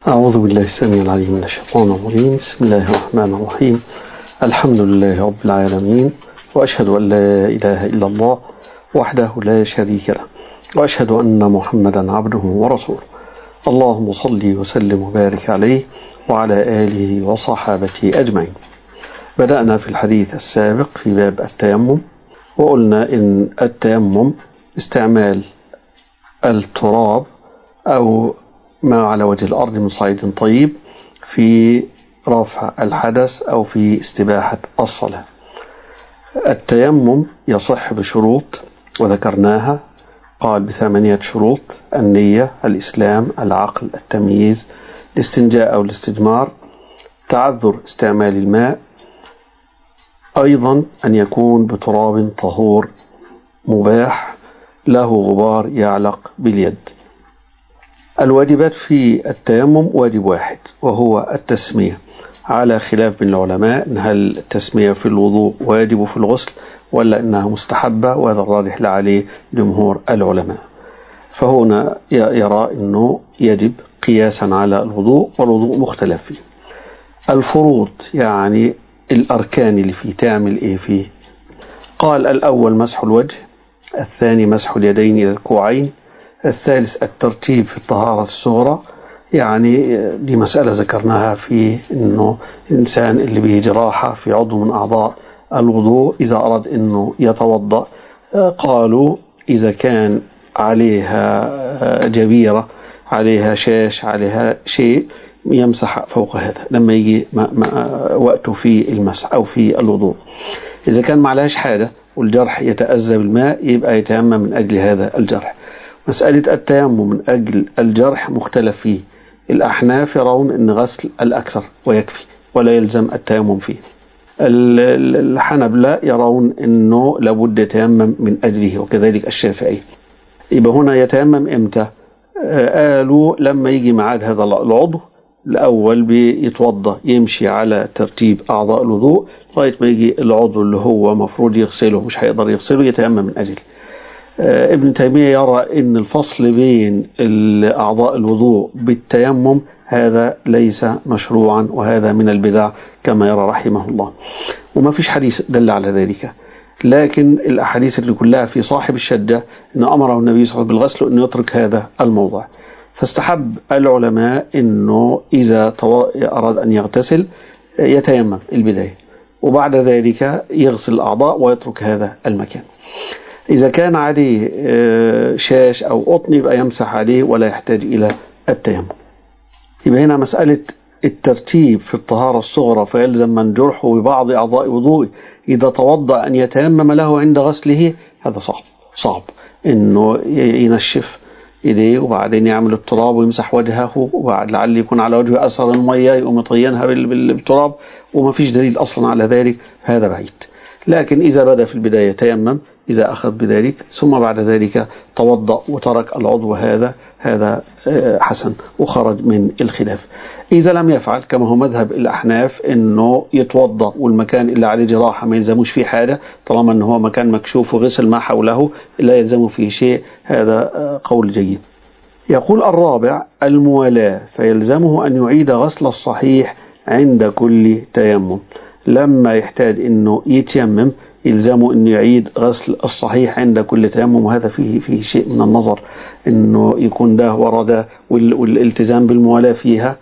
أعوذ بالله السميع العليم من الشيطان الرجيم. بسم الله الرحمن الرحيم. الحمد لله رب العالمين، وأشهد أن لا إله إلا الله وحده لا شريك له، وأشهد أن محمدا عبده ورسوله. اللهم صل وسلم وبارك عليه وعلى آله وصحابته أجمعين. بدأنا في الحديث السابق في باب التيمم، وقلنا إن التيمم استعمال التراب أو ما على وجه الأرض من صعيد طيب في رفع الحدث أو في استباحة الصلاة. التيمم يصح بشروط وذكرناها، قال ب8 شروط: النية، الإسلام، العقل، التمييز، الاستنجاء أو الاستجمار، تعذر استعمال الماء، أيضا أن يكون بتراب طهور مباح له غبار يعلق باليد. الواجبات في التيمم واجب واحد، وهو التسمية، على خلاف بين العلماء إن هل التسمية في الوضوء واجب في الغسل ولا إنها مستحبة، وهذا الراجح عليه جمهور العلماء. فهنا يرى أنه يجب قياسا على الوضوء، والوضوء مختلف فيه. الفروض يعني الأركان اللي فيه تعمل إيه فيه؟ قال: الأول مسح الوجه، الثاني مسح اليدين إلى الكوعين، الثالث الترتيب في الطهارة الصغرى، يعني دي مسألة ذكرناها في أنه الإنسان اللي به جراحة في عضو من أعضاء الوضوء إذا أراد أنه يتوضأ، قالوا إذا كان عليها جبيرة، عليها شاش، عليها شيء، يمسح فوق هذا لما يجي وقته في المسح أو في الوضوء. إذا كان ما عليهاش حاجة والجرح يتأذى بالماء، يبقى يتيمم من أجل هذا الجرح. مسألة التيمم من أجل الجرح مختلف فيه. الأحناف يرون أن غسل الأكثر ويكفي ولا يلزم التيمم فيه. الحنبلة يرون أنه لابد يتيمم من أجله، وكذلك الشافعي. يبقى هنا يتيمم إمتى؟ قالوا لما يجي معاد هذا العضو الأول بيتوضأ، يمشي على ترتيب أعضاء الوضوء لغاية ما يجي العضو اللي هو مفروض يغسله مش هيقدر يغسله، يتيمم من أجله. ابن تيمية يرى أن الفصل بين أعضاء الوضوء بالتيمم هذا ليس مشروعا، وهذا من البدع كما يرى رحمه الله، وما فيش حديث دل على ذلك. لكن الأحاديث اللي كلها في صاحب الشدة أن أمره النبي صلى الله عليه وسلم بالغسل أنه يترك هذا الموضع. فاستحب العلماء أنه إذا أراد أن يغتسل يتيمم البداية، وبعد ذلك يغسل الأعضاء ويترك هذا المكان. إذا كان عليه شاش أو قطن يبقى يمسح عليه ولا يحتاج إلى التيمم. يبقى هنا مسألة الترتيب في الطهارة الصغرى، فيلزم من جرحه ببعض أعضاء وضوءه إذا توضأ أن يتيمم له عند غسله، هذا صعب إنه ينشف إيديه وبعدين يعمل التراب ويمسح وجهه، وبعد لعل يكون على وجهه أثر المية يقوم يطينها بالتراب، وما فيش دليل أصلا على ذلك، هذا بعيد. لكن إذا بدأ في البداية تيمم إذا أخذ بذلك، ثم بعد ذلك توضأ وترك العضو هذا حسن وخرج من الخلاف. إذا لم يفعل كما هو مذهب الأحناف إنه يتوضأ والمكان اللي عليه جراحة ما يلزموش فيه حاجة، طالما إنه هو مكان مكشوف وغسل ما حوله لا يلزمه فيه شيء، هذا قول جيد. يقول الرابع الموالاة، فيلزمه أن يعيد غسل الصحيح عند كل تيمم. لما يحتاج إنه يتيمم يلزمه أن يعيد غسل الصحيح عند كل تيمم، وهذا فيه شيء من النظر أنه يكون ده ورده، والالتزام بالموالاة فيها،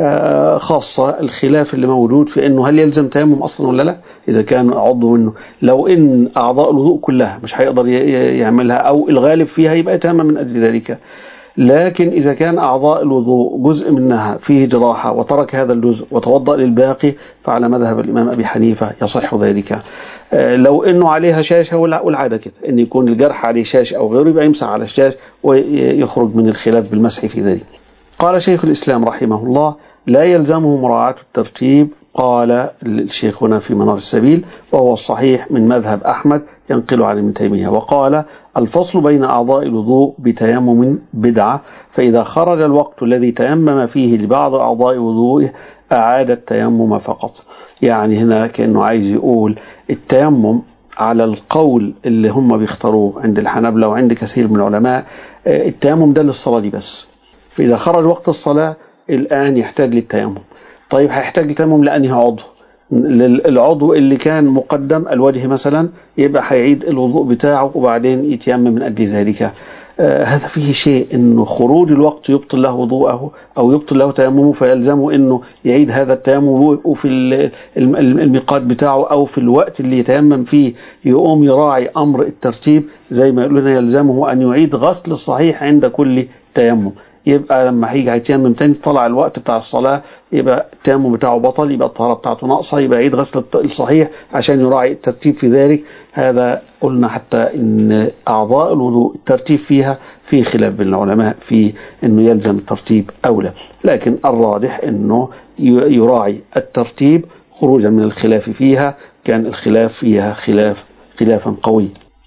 خاصة الخلاف اللي موجود في أنه هل يلزم تيمم أصلا ولا لا. إذا كان عضو منه، لو إن أعضاء الوضوء كلها مش هيقدر يعملها أو الغالب فيها يبقى يتيمم من أجل ذلك. لكن إذا كان أعضاء الوضوء جزء منها فيه جراحة وترك هذا الجزء وتوضأ للباقي، فعلى مذهب الإمام أبي حنيفة يصح ذلك. لو إنه عليها شاشة، والعادة كده إن يكون الجرح عليه شاش أو غيره، يبقى يمسح على الشاش ويخرج من الخلاف بالمسح في ذلك. قال شيخ الإسلام رحمه الله: لا يلزمه مراعاة الترتيب. قال الشيخ هنا في منار السبيل، وهو الصحيح من مذهب أحمد ينقل عن ابن تيمية. وقال: الفصل بين أعضاء الوضوء بتيمم بدعة، فإذا خرج الوقت الذي تيمم فيه لبعض أعضاء وضوءه أعاد التيمم فقط. يعني هنا كأنه عايز يقول التيمم على القول اللي هم بيختاروه عند الحنابلة وعند كثير من العلماء، التيمم ده للصلاة دي بس. فإذا خرج وقت الصلاة الآن يحتاج للتيمم. طيب هيحتاج للتيمم لأنه عضو، العضو اللي كان مقدم الوجه مثلا يبقى هيعيد الوضوء بتاعه وبعدين يتيمم من أجل ذلك. هذا فيه شيء انه خروج الوقت يبطل له وضوءه او يبطل له تيممه، فيلزمه انه يعيد هذا التيمم وفي الميقات بتاعه او في الوقت اللي يتيمم فيه يقوم يراعي امر الترتيب، زي ما يقولون يلزمه ان يعيد غسل الصحيح عند كل تيمم. يبقى لما هيجي هيتيمم تاني طلع الوقت بتاع الصلاة يبقى التيمم بتاعه بطل، يبقى الطهارة بتاعته ناقصة، يبقى يعيد غسل الصحيح عشان يراعي الترتيب في ذلك. هذا قلنا حتى ان اعضاء الوضوء الترتيب فيها في خلاف بين العلماء في انه يلزم الترتيب او لا، لكن الراجح انه يراعي الترتيب خروجا من الخلاف فيها، كان الخلاف فيها خلافا قوي.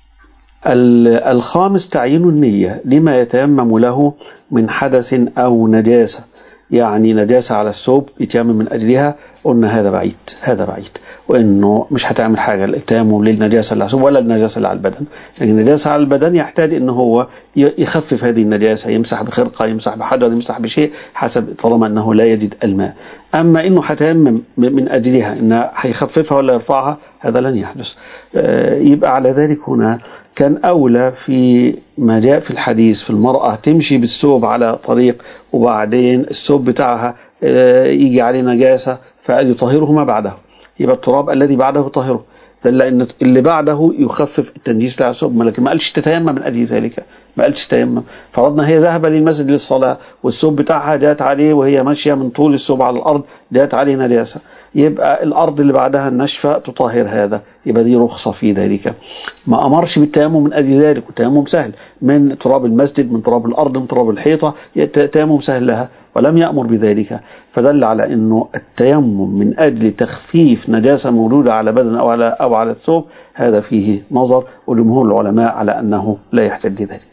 الخامس تعيين النية لما يتيمم له من حدث أو نجاسة، يعني نجاسة على الثوب يتيمم من أجلها، قلنا هذا بعيد وإنه مش هتعمل حاجة التيمم للنجاسة اللي على الثوب ولا النجاسة اللي على البدن. يعني النجاسة على البدن يحتاج إنه هو يخفف هذه النجاسة، يمسح بخرقة، يمسح بحجر، يمسح بشيء حسب طالما أنه لا يجد الماء. أما إنه هتيمم من أجلها إنه هيخففها ولا يرفعها هذا لن يحدث. يبقى على ذلك هنا كان أولى في ما جاء في الحديث في المرأة تمشي بالثوب على طريق وبعدين الثوب بتاعها يجي عليه نجاسة فيطهره ما بعده، يبقى التراب الذي بعده طهره، لأن اللي بعده يخفف التنجيس على الثوب، لكن ما قالش تتيمم من أجل ذلك، ما قالش تيمم. فرضنا هي ذهب للمسجد للصلاة والثوب بتاعها جات عليه وهي ماشية من طول الثوب على الأرض جات عليه نجاسة، يبقى الأرض اللي بعدها النشفة تطهر هذا، يبقى دي رخصة في ذلك. ما أمرش بالتيمم من أجل ذلك، والتيمم سهل من تراب المسجد، من تراب الأرض، من تراب الحيطة، التيمم سهل لها ولم يأمر بذلك، فدل على أنه التيمم من أجل تخفيف نجاسة موجودة على بدن أو على الثوب هذا فيه نظر، وجمهور العلماء على أنه لا يحتاج لذلك.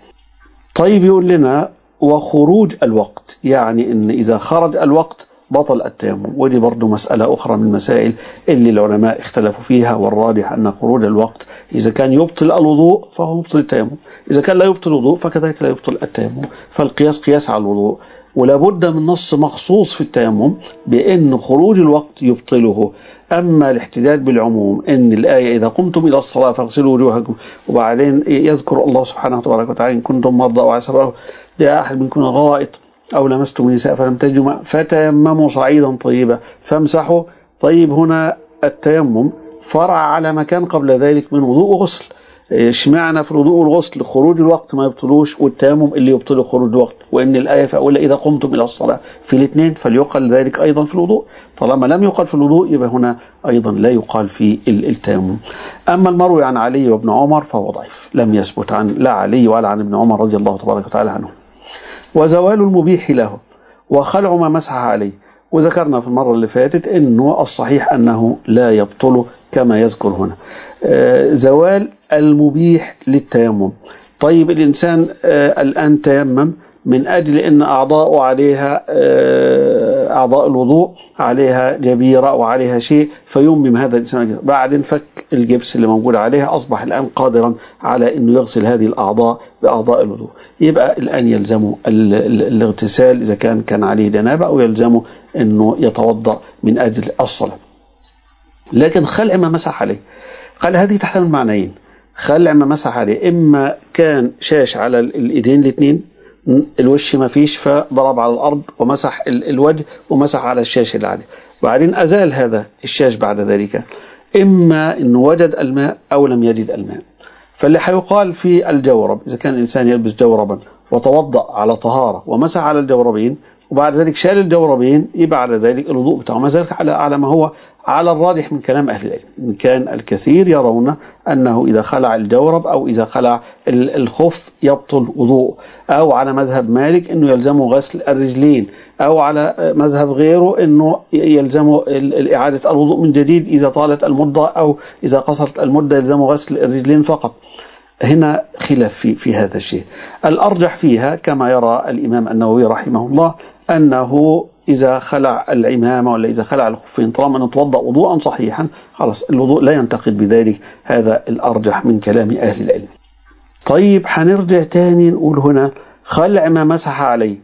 طيب يقول لنا وخروج الوقت، يعني ان اذا خرج الوقت بطل التيمم، ودي برضو مسألة اخرى من المسائل اللي العلماء اختلفوا فيها، والراجح ان خروج الوقت اذا كان يبطل الوضوء فهو يبطل التيمم، اذا كان لا يبطل الوضوء فكذلك لا يبطل التيمم، فالقياس قياس على الوضوء، ولا بد من نص مخصوص في التيمم بأن خروج الوقت يبطله. أما الاحتجاج بالعموم أن الآية إذا قمتم إلى الصلاة فاغسلوا وجوهكم وبعدين يذكر الله سبحانه وتعالى إن كنتم مرضى أو على سفر جاء أحد منكم غائط أو لمستم النساء فلم تجدوا ماء فتيمموا صعيدا طيبا فامسحوا. طيب هنا التيمم فرع على مكان قبل ذلك من وضوء وغسل، اشمعنى في الوضوء والغسل خروج الوقت ما يبطلوش والتيمم اللي يبطله خروج الوقت، وان الايه فاولى اذا قمتم الى الصلاه في الاثنين فليقال ذلك ايضا في الوضوء، طالما لم يقال في الوضوء يبقى هنا ايضا لا يقال في التيمم. اما المروي عن علي وابن عمر فهو ضعيف، لم يثبت عن لا علي ولا عن ابن عمر رضي الله تبارك وتعالى عنهم. وزوال المبيح له وخلع ما مسح عليه، وذكرنا في المرة اللي فاتت انه الصحيح انه لا يبطل كما يذكر هنا. زوال المبيح للتيمم. طيب الإنسان الآن تيمم من أجل أن أعضاء عليها أعضاء الوضوء عليها جبيرة وعليها شيء فيمم هذا الإنسان، بعد فك الجبس اللي موجود عليها أصبح الآن قادرا على أنه يغسل هذه الأعضاء بأعضاء الوضوء، يبقى الآن يلزمه الاغتسال إذا كان عليه جنابة، أو يلزمه أنه يتوضأ من أجل الصلاة. لكن خلع ما مسح عليه، قال هذه تحتمل معنيين، خلع ما مسح عليه إما كان شاش على الإيدين الاثنين، الوش ما فيش فضرب على الأرض ومسح الوجه ومسح على الشاش اللي عليه، وبعدين أزال هذا الشاش بعد ذلك، إما أنه وجد الماء أو لم يجد الماء. فاللي حيقال في الجورب إذا كان الإنسان يلبس جوربا وتوضأ على طهارة ومسح على الجوربين وبعد ذلك شال الجوربين، يبقى على ذلك الوضوء بتاعه ما زال على ما هو على الراجح من كلام أهل العلم. إن كان الكثير يرون أنه إذا خلع الجورب أو إذا خلع الخف يبطل وضوء، أو على مذهب مالك أنه يلزمه غسل الرجلين، أو على مذهب غيره أنه يلزمه إعادة الوضوء من جديد إذا طالت المدة، أو إذا قصرت المدة يلزمه غسل الرجلين فقط. هنا خلاف في هذا الشيء. الأرجح فيها كما يرى الإمام النووي رحمه الله أنه إذا خلع العمامة ولا إذا خلع الخفين طالما نتوضأ وضوءا صحيحا خلاص الوضوء لا ينتقد بذلك، هذا الأرجح من كلام أهل العلم. طيب هنرجع تاني نقول هنا خلع ما مسح عليه،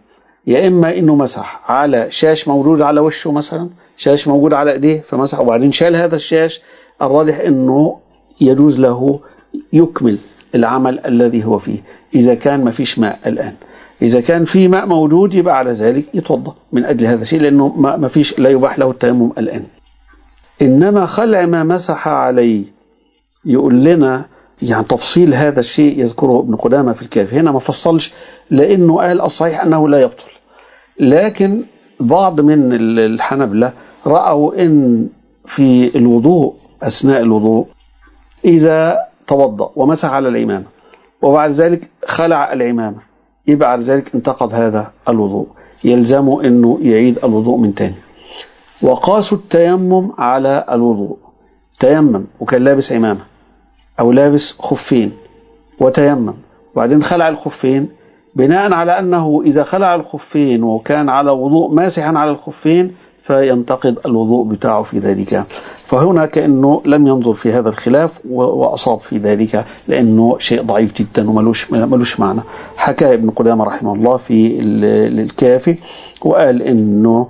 يا إما إنه مسح على شاش موجود على وشه مثلا، شاش موجود على إيديه فمسح وبعدين شال هذا الشاش، الراجح إنه يجوز له يكمل العمل الذي هو فيه إذا كان ما فيش ماء الآن. إذا كان في ماء موجود يبقى على ذلك يتوضأ من أجل هذا الشيء، لأنه ما فيش، لا يباح له التيمم الآن. إنما خلع ما مسح عليه يقول لنا يعني تفصيل هذا الشيء يذكره ابن قدامة في الكافي، هنا ما فصلش لأنه قال الصحيح أنه لا يبطل، لكن بعض من الحنبلة رأوا إن في الوضوء أثناء الوضوء إذا توضأ ومسح على العمامة وبعد ذلك خلع العمامة يبقى على ذلك انتقض هذا الوضوء، يلزمه أنه يعيد الوضوء من تاني. وقاسوا التيمم على الوضوء، تيمم وكان لابس عمامة أو لابس خفين وتيمم وبعدين خلع الخفين، بناء على أنه إذا خلع الخفين وكان على وضوء ماسحا على الخفين فينتقض الوضوء بتاعه في ذلك. فهنا كأنه لم ينظر في هذا الخلاف وأصاب في ذلك، لأنه شيء ضعيف جدا وملوش معنى. حكى ابن قدامة رحمه الله في الكافي وقال إنه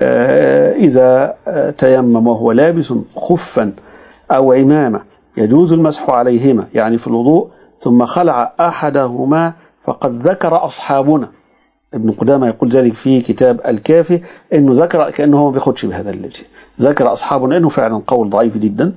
إذا تيمم وهو لابس خفا أو عمامة يجوز المسح عليهما يعني في الوضوء ثم خلع أحدهما فقد ذكر أصحابنا. ابن قدامة يقول ذلك في كتاب الكافي، إنه ذكر كأنه هو ما بياخدش بهذا الشيء، ذكر أصحابنا إنه فعلا قول ضعيف جدا.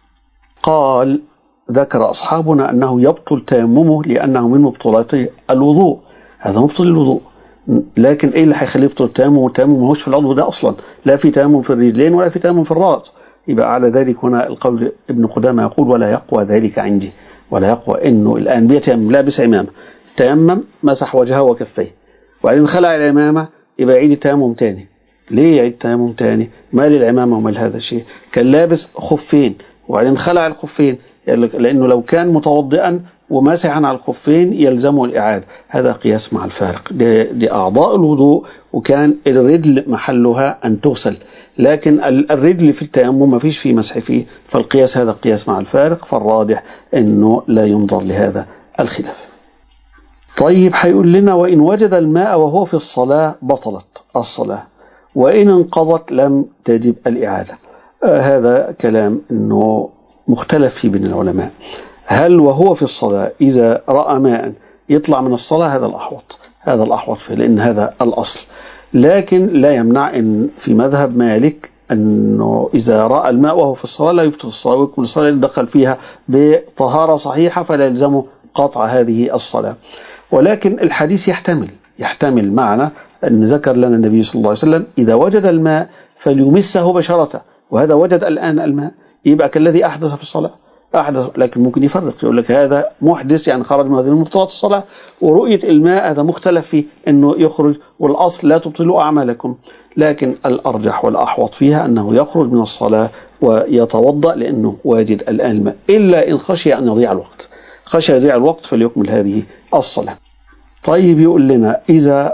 قال ذكر أصحابنا أنه يبطل تيممه لأنه من مبطلات الوضوء، هذا مبطل الوضوء. لكن إيه اللي هيخليه يبطل التيمم؟ والتيمم ما هوش في العضو ده أصلا، لا في تيمم في الرجلين ولا في تيمم في الرأس. يبقى على ذلك هنا القول ابن قدامة يقول ولا يقوى ذلك عندي، ولا يقوى إنه الآن بيتيمم لابس عمامة، تيمم مسح وجهه وكفيه وبعدين خلع العمامة يبقى يعيد التيمم تاني. ليه يعيد التيمم تاني؟ مال العمامة ومال هذا الشيء؟ كان لابس خفين وبعدين خلع الخفين، لأنه لو كان متوضئا وماسحا على الخفين يلزمه الإعادة. هذا قياس مع الفارق، دي أعضاء الوضوء وكان الرجل محلها أن تغسل، لكن الرجل في التيمم ما فيش فيه مسح فيه، فالقياس هذا قياس مع الفارق، فالراجح أنه لا ينظر لهذا الخلاف. طيب هيقول لنا وإن وجد الماء وهو في الصلاة بطلت الصلاة وإن انقضت لم تجب الإعادة. هذا كلام أنه مختلف فيه بين العلماء، هل وهو في الصلاة إذا رأى ماء يطلع من الصلاة؟ هذا الأحوط فيه لأن هذا الأصل، لكن لا يمنع أن في مذهب مالك أنه إذا رأى الماء وهو في الصلاة لا يبطل الصلاة ويكمل الصلاة اللي دخل فيها بطهارة صحيحة فلا يلزمه قطع هذه الصلاة. ولكن الحديث يحتمل معنى أن ذكر لنا النبي صلى الله عليه وسلم إذا وجد الماء فليمسه بشرته، وهذا وجد الآن الماء يبقى كالذي أحدث في الصلاة أحدث، لكن ممكن يفرق يقول لك هذا محدث يعني خرج من هذه مبطلات الصلاة، ورؤية الماء هذا مختلف فيه أنه يخرج، والأصل لا تبطلوا أعمالكم، لكن الأرجح والأحوط فيها أنه يخرج من الصلاة ويتوضأ لأنه واجد الآن الماء، إلا إن خشي أن يضيع الوقت، خشي يضيع الوقت فليكمل هذه الصلاة. طيب يقول لنا إذا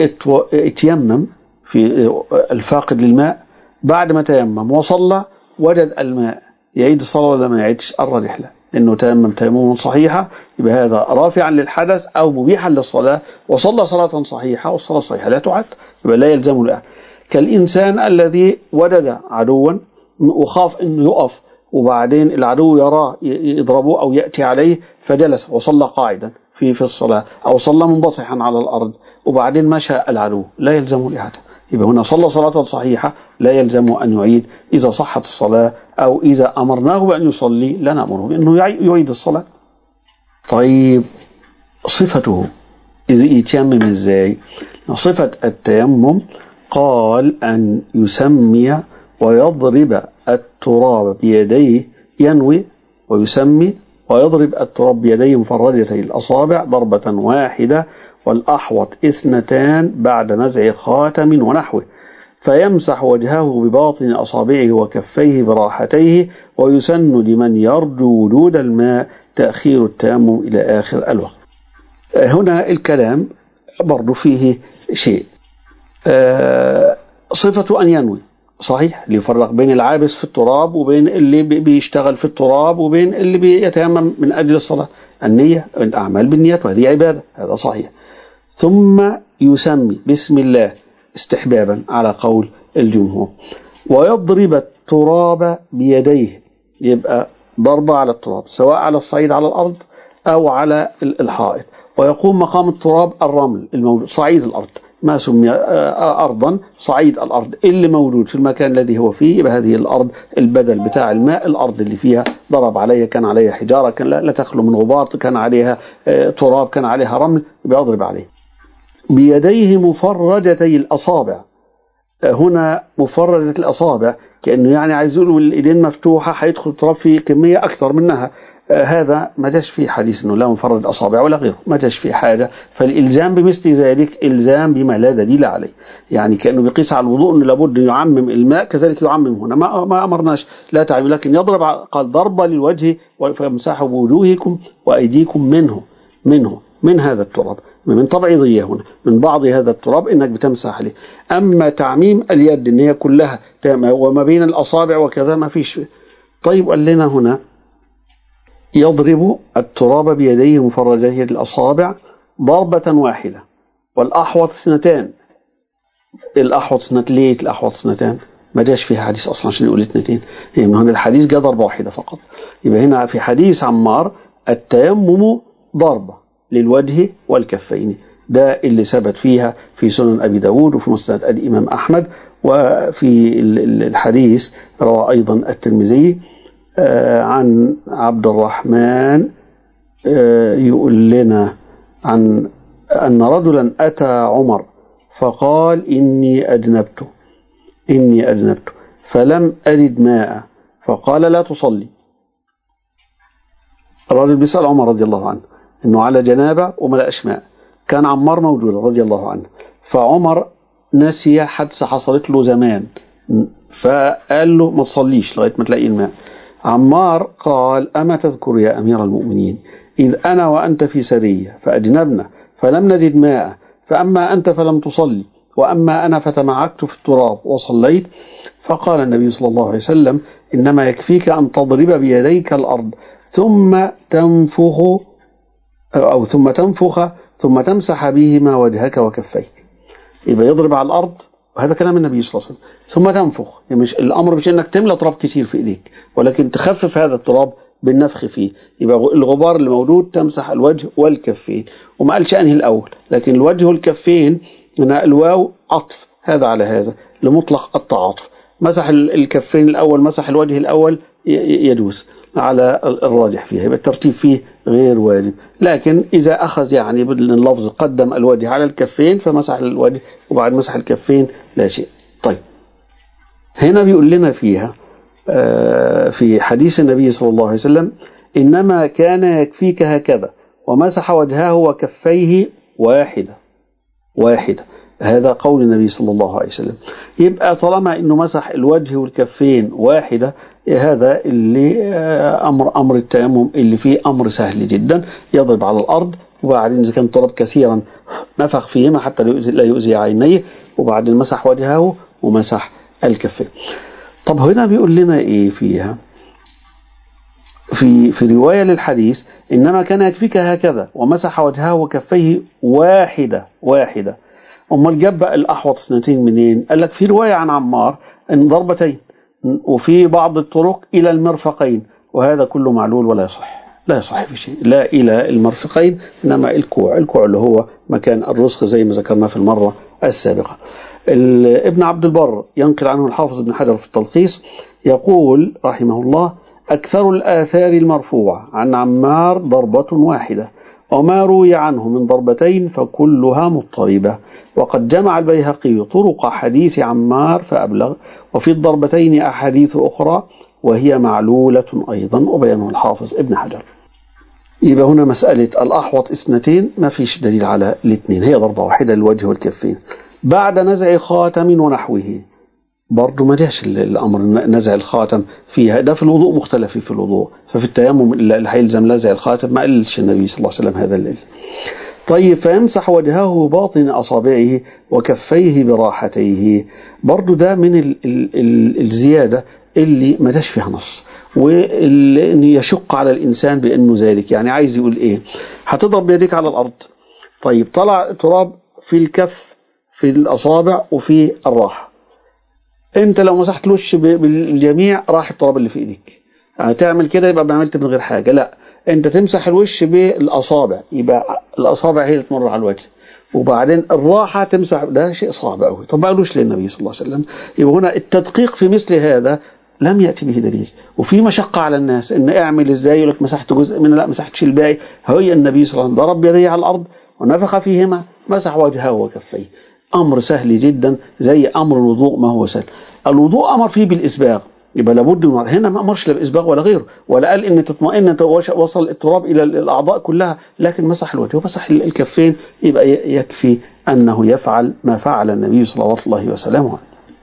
اتيمم في الفاقد للماء بعد ما تيمم وصلى وجد الماء، يعيد الصلاة ولا ما يعيدش؟ الراجح لا، لأنه تيمم تيمم صحيحة يبقى هذا رافعا للحدث أو مبيحا للصلاة وصلى صلاة صحيحة، والصلاة الصحيحة لا تعد يبقى لا يلزم الآن. كالإنسان الذي وجد عدوا وخاف أنه يقف وبعدين العدو يراه يضربه أو يأتي عليه فجلس وصلى قاعدا في الصلاة، أو صلى منبطحا على الأرض وبعدين مشى العدو، لا يلزم الإعادة. يبقى هنا صلى صلاة صحيحة لا يلزم أن يعيد إذا صحت الصلاة، أو إذا أمرناه بأن يصلي لا نأمره بأنه يعيد الصلاة. طيب صفته إذا يتيمم إزاي؟ صفة التيمم قال أن يسمي ويضرب التراب بيديه، ينوي ويسمي ويضرب التراب بيديه مفرجتي الأصابع ضربة واحدة، والأحوط 2 بعد نزع خاتم ونحوه، فيمسح وجهه بباطن أصابعه وكفيه براحتيه، ويسن لمن يرجو وجود الماء تأخير التيمم إلى آخر الوقت. هنا الكلام برضو فيه شيء، صفة أن ينوي صحيح، ليفرق بين العابس في التراب وبين اللي بيشتغل في التراب وبين اللي بيتيمم من أجل الصلاة. النية الأعمال بالنيات وهذه عبادة، هذا صحيح. ثم يسمي بسم الله استحبابا على قول الجمهور، ويضرب التراب بيديه، يبقى ضربة على التراب سواء على الصعيد على الأرض أو على الحائط، ويقوم مقام التراب الرمل الموجود صعيد الأرض، ما سمي أرضا صعيد الأرض اللي موجود في المكان الذي هو فيه، يبقى هذه الأرض البدل بتاع الماء، الأرض اللي فيها ضرب عليها كان عليها حجارة كان لا تخلو من غبار، كان عليها تراب كان عليها رمل، يبقى يضرب عليه. بيديه مفرجتي الأصابع، هنا مفرجة الأصابع كأنه يعني عايز يقول الإيدين مفتوحة هيدخل التراب في كمية أكثر منها، هذا ما جاش فيه حديث أنه لا مفرد أصابع ولا غيره، ما جاش فيه حاجة، فالإلزام بمثل ذلك إلزام بما لا دليل عليه، يعني كأنه بيقيس على الوضوء أنه لابد يعمم الماء، كذلك يعمم هنا، ما أمرناش لا تعمم، لكن يضرب قال ضربة للوجه فامسحوا بوجوهكم وأيديكم منه من هذا التراب، من تبعيضية هنا من بعض هذا التراب إنك بتمسح عليه. أما تعميم اليد إن هي كلها وما بين الأصابع وكذا ما فيش. طيب قال لنا هنا يضرب التراب بيديه مفرجيه الأصابع ضربة واحدة، والأحوط اثنتان. الأحوط ليه الأحوط اثنتان؟ ما جاش فيها حديث أصلا عشان يقول اثنتين، يعني من هنا الحديث جاء ضربة واحدة فقط. يبقى هنا في حديث عمار التيمم ضربة للوجه والكفين، ده اللي ثبت فيها في سنن أبي داود وفي مسند الإمام أحمد، وفي الحديث روى أيضا الترمذي عن عبد الرحمن يقول لنا عن أن رجلا أتى عمر فقال إني أذنبت فلم أجد ماء، فقال لا تصلي. الرجل بيسأل عمر رضي الله عنه إنه على جنابة وما لقاش ماء، كان عمار موجود رضي الله عنه، فعمر نسي حادثة حصلت له زمان فقال له ما تصليش لغاية ما تلاقي الماء. عمار قال أما تذكر يا أمير المؤمنين إذ أنا وأنت في سرية فأجنبنا فلم نجد ماء، فأما أنت فلم تصلي وأما أنا فتمعكت في التراب وصليت. فقال النبي صلى الله عليه وسلم إنما يكفيك أن تضرب بيديك الأرض ثم تنفخ ثم تمسح بهما وجهك وكفيك. يبقى يضرب على الأرض، وهذا كلام النبي صلى الله عليه وسلم، ثم تنفخ، يعني مش الأمر مش إنك تملى تراب كتير في إيديك، ولكن تخفف هذا التراب بالنفخ فيه، يبقى الغبار اللي موجود تمسح الوجه والكفين، وما قالش أنهي الأول، لكن الوجه والكفين هنا الواو عطف هذا على هذا لمطلق التعاطف، مسح الكفين الأول مسح الوجه الأول يدوس على الراجح فيها، يبقى الترتيب فيه غير واجب، لكن إذا أخذ يعني باللفظ قدم الوجه على الكفين فمسح الوجه وبعد مسح الكفين لا شيء. طيب هنا بيقول لنا فيها في حديث النبي صلى الله عليه وسلم إنما كان يكفيك هكذا ومسح وجهه وكفيه واحدة، هذا قول النبي صلى الله عليه وسلم. يبقى طالما انه مسح الوجه والكفين واحدة، هذا اللي امر التيمم اللي فيه امر سهل جدا، يضرب على الارض وبعدين اذا كان تراب كثيرا نفخ فيهما حتى لا يؤذي عينيه، وبعدين مسح وجهه ومسح الكفين. طب هنا بيقول لنا ايه فيها في رواية للحديث إنما كان يكفيك هكذا ومسح وجهه وكفيه واحدة. أمال جاب الأحوط اثنتين منين؟ قال لك في رواية عن عمار إن ضربتين، وفي بعض الطرق إلى المرفقين، وهذا كله معلول ولا يصح، لا يصح في شيء، لا إلى المرفقين إنما الكوع اللي هو مكان الرسغ زي ما ذكرنا في المرة السابقة. ابن عبد البر ينقل عنه الحافظ ابن حجر في التلخيص يقول رحمه الله أكثر الآثار المرفوعة عن عمار ضربة واحدة، وما روي عنه من ضربتين فكلها مضطربة، وقد جمع البيهقي طرق حديث عمار فأبلغ، وفي الضربتين أحاديث أخرى وهي معلولة أيضا، وبيانه الحافظ ابن حجر. يبقى هنا مسألة الأحوط اثنتين ما فيش دليل على الاثنين، هي ضربة واحدة للوجه والكفين. بعد نزع خاتم ونحوه برضو ما جاش الأمر نزع الخاتم فيها، ده في الوضوء مختلف في الوضوء، ففي التيمم اللي هيلزم نزع الخاتم ما قالش النبي صلى الله عليه وسلم هذا الليل. طيب فيمسح وجهه باطن أصابعه وكفيه براحتيه، برضو ده من الزيادة اللي ما جاش فيها نص، واللي يشق على الإنسان بأنه ذلك، يعني عايز يقول إيه؟ هتضرب بيديك على الأرض طيب طلع تراب في الكف في الأصابع وفي الراحة، انت لو مسحت الوش بالجميع راح التراب اللي في ايديك. يعني تعمل كده يبقى عملت من غير حاجة، لا انت تمسح الوش بالأصابع، يبقى الأصابع هي اللي تمر على الوجه، وبعدين الراحة تمسح. ده شيء صعب قوي، طب ما قالوش للنبي صلى الله عليه وسلم. يبقى هنا التدقيق في مثل هذا لم يأتي به دليل، وفي مشقة على الناس ان اعمل ازاي، يقول لك مسحت جزء من، لا مسحتش الباقي. هي النبي صلى الله عليه وسلم ضرب يديه على الأرض ونفخ فيهما، مسح وجهه وكفيه. أمر سهل جدا زي أمر الوضوء ما هو سهل. الوضوء أمر فيه بالإسباغ، يبقى لابد من هنا ما أمرش لا بإسباغ ولا غيره، ولا قال إن تطمئن وصل التراب إلى الأعضاء كلها، لكن مسح الوجه ومسح الكفين، يبقى يكفي أنه يفعل ما فعل النبي صلى الله عليه وسلم.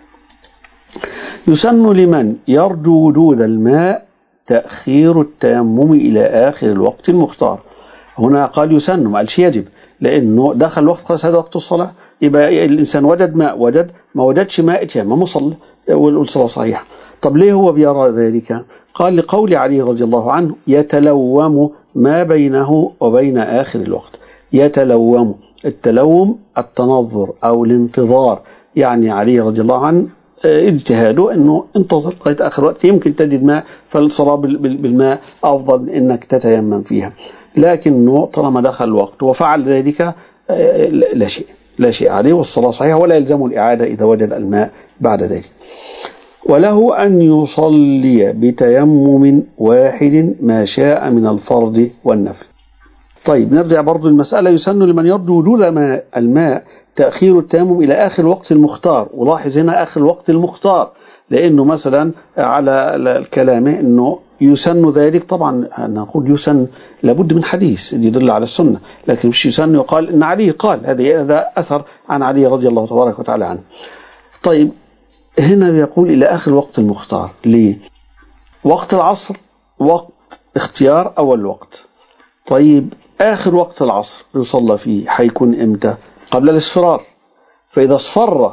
يسن لمن يرجو وجود الماء تأخير التيمم إلى آخر الوقت المختار. هنا قال يسن، ما قالش يجب، لأنه دخل الوقت خلاص هذا وقت الصلاة، يبقى الإنسان وجد ماء وجد، ما وجدش ماء يتيمم وصلى والصلاة صحيحة. طب ليه هو بيرى ذلك؟ قال لقول علي رضي الله عنه يتلوم ما بينه وبين آخر الوقت. يتلوم، التلوم التنظر أو الانتظار، يعني علي رضي الله عنه اجتهاده أنه انتظر لغاية آخر وقت يمكن تجد ماء، فالصلاة بالماء أفضل من أنك تتيمم فيها، لكنه طالما دخل الوقت وفعل ذلك لا شيء عليه والصلاة صحيحة، ولا يلزم الإعادة إذا وجد الماء بعد ذلك. وله أن يصلي بتيمم واحد ما شاء من الفرض والنفل. طيب نرجع برضو المسألة. يسن لمن يرجو وجود الماء تأخير التيمم إلى آخر الوقت المختار، ولاحظ هنا آخر الوقت المختار، لأنه مثلا على الكلام أنه يسن ذلك، طبعا نقول يسن لابد من حديث يدل على السنة، لكن مش يسن يقال أن علي قال، هذا أثر عن علي رضي الله تبارك وتعالى عنه. طيب هنا بيقول إلى آخر الوقت المختار، ليه؟ وقت العصر وقت اختيار أول وقت. طيب آخر وقت العصر يصلى فيه حيكون إمتى؟ قبل الإصفرار، فإذا اصفر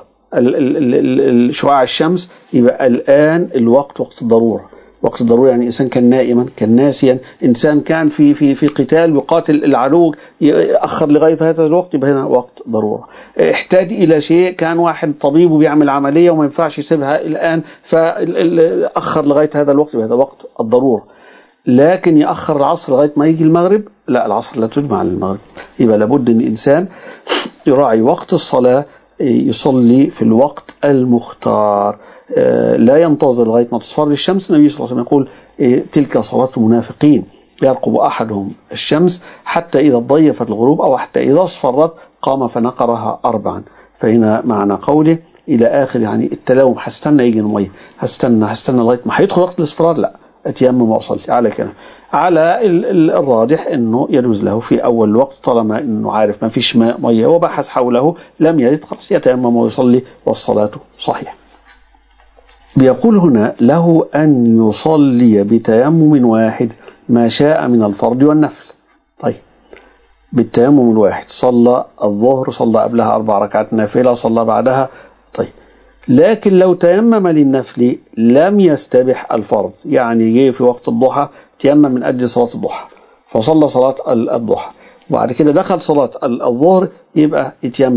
شعاع الشمس يبقى الآن الوقت وقت الضرورة. وقت الضرورة يعني إنسان كان نائما، كان ناسيا، إنسان كان في قتال يقاتل العدو يأخر لغاية هذا الوقت، يبقى هنا وقت ضرورة. احتاج إلى شيء، كان واحد طبيب وبيعمل عملية وما ينفعش يسيبها الآن فأخر لغاية هذا الوقت، يبقى هذا وقت الضرورة. لكن يأخر العصر لغاية ما يجي المغرب، لا العصر لا تجمع للمغرب، يبقى لابد أن الإنسان يراعي وقت الصلاة، يصلي في الوقت المختار، لا ينتظر لغاية ما تصفر الشمس. النبي صلى الله عليه وسلم يقول تلك صلاة المنافقين، يرقب أحدهم الشمس حتى إذا ضيفت الغروب أو حتى إذا اصفرت قام فنقرها 4. فهنا معنى قوله إلى آخر، يعني التلاوم، هستنى يجي المية، هستنى لغاية ما هيدخل وقت الاصفرار، لا أتيمم وأصلي على كلام. على الراجح أنه يجوز له في أول الوقت طالما أنه عارف ما فيش مية وبحث حوله لم يجد، خلاص يتيمم ويصلي والصلاة صحيحة. بيقول هنا له أن يصلي بتيمم واحد ما شاء من الفرض والنفل. طيب بالتيمم الواحد صلى الظهر، صلى قبلها 4 ركعات نافلة، صلى بعدها. طيب لكن لو تيمم للنفل لم يستبح الفرض، يعني جه في وقت الضحى تيمم من أجل صلاة الضحى فصلى صلاة الضحى، وبعد كده دخل صلاة الظهر، يبقى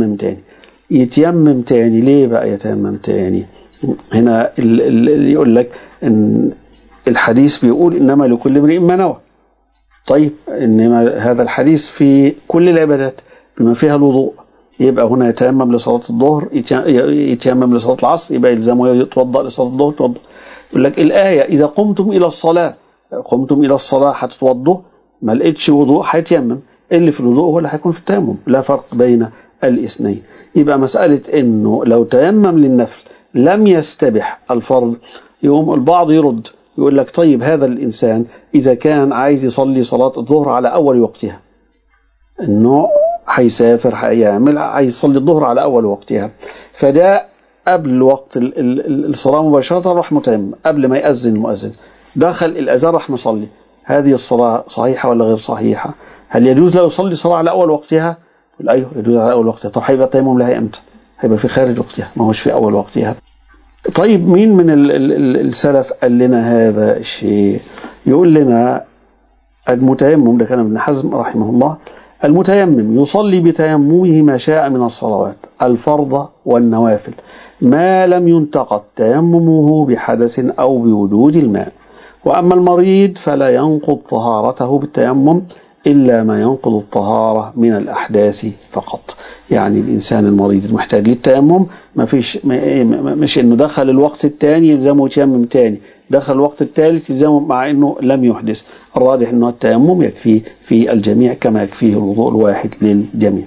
يتيمم تاني. ليه بقى يتيمم تاني؟ هنا اللي يقول لك إن الحديث بيقول إنما لكل امرئ ما نوى. طيب إنما هذا الحديث في كل العبادات بما فيها الوضوء، يبقى هنا يتيمم لصلاة الظهر، يتيمم لصلاة العصر، يبقى يلزمه يتوضأ لصلاة الظهر يتوضأ. يقول لك الآية إذا قمتم إلى الصلاة هتتوضوا، ما لقيتش وضوء هيتيمم، اللي في الوضوء هو اللي هيكون في التيمم، لا فرق بين الاثنين. يبقى مسألة إنه لو تيمم للنفل لم يستبح الفرض، يوم البعض يرد يقول لك طيب هذا الإنسان إذا كان عايز يصلي صلاة الظهر على أول وقتها، إنه هيسافر هيعمل عايز يصلي الظهر على أول وقتها، فده قبل وقت الصلاة مباشرة راح متيمم قبل ما يأذن المؤذن، دخل الأذان راح مصلي، هذه الصلاة صحيحة ولا غير صحيحة؟ هل يجوز له يصلي صلاة على أول وقتها؟ يقول أيوه يجوز على أول وقتها. طب هيبقى التيمم لها إمتى؟ هيبقى في خارج وقتها، ما هوش في أول وقتها. طيب مين من السلف قال لنا هذا الشيء؟ يقول لنا المتيمم، ده كان ابن حزم رحمه الله المتيمم يصلي بتيممه ما شاء من الصلوات الفرض والنوافل ما لم ينتقد تيممه بحدث أو بوجود الماء. وأما المريض فلا ينقض طهارته بالتيمم إلا ما ينقض الطهارة من الأحداث فقط. يعني الإنسان المريض المحتاج للتيمم مش إنه دخل الوقت الثاني يلزمه يتيمم ثاني، دخل الوقت الثالث يلزمه مع إنه لم يحدث. الراجح إنه التيمم يكفي في الجميع كما يكفيه الوضوء الواحد للجميع.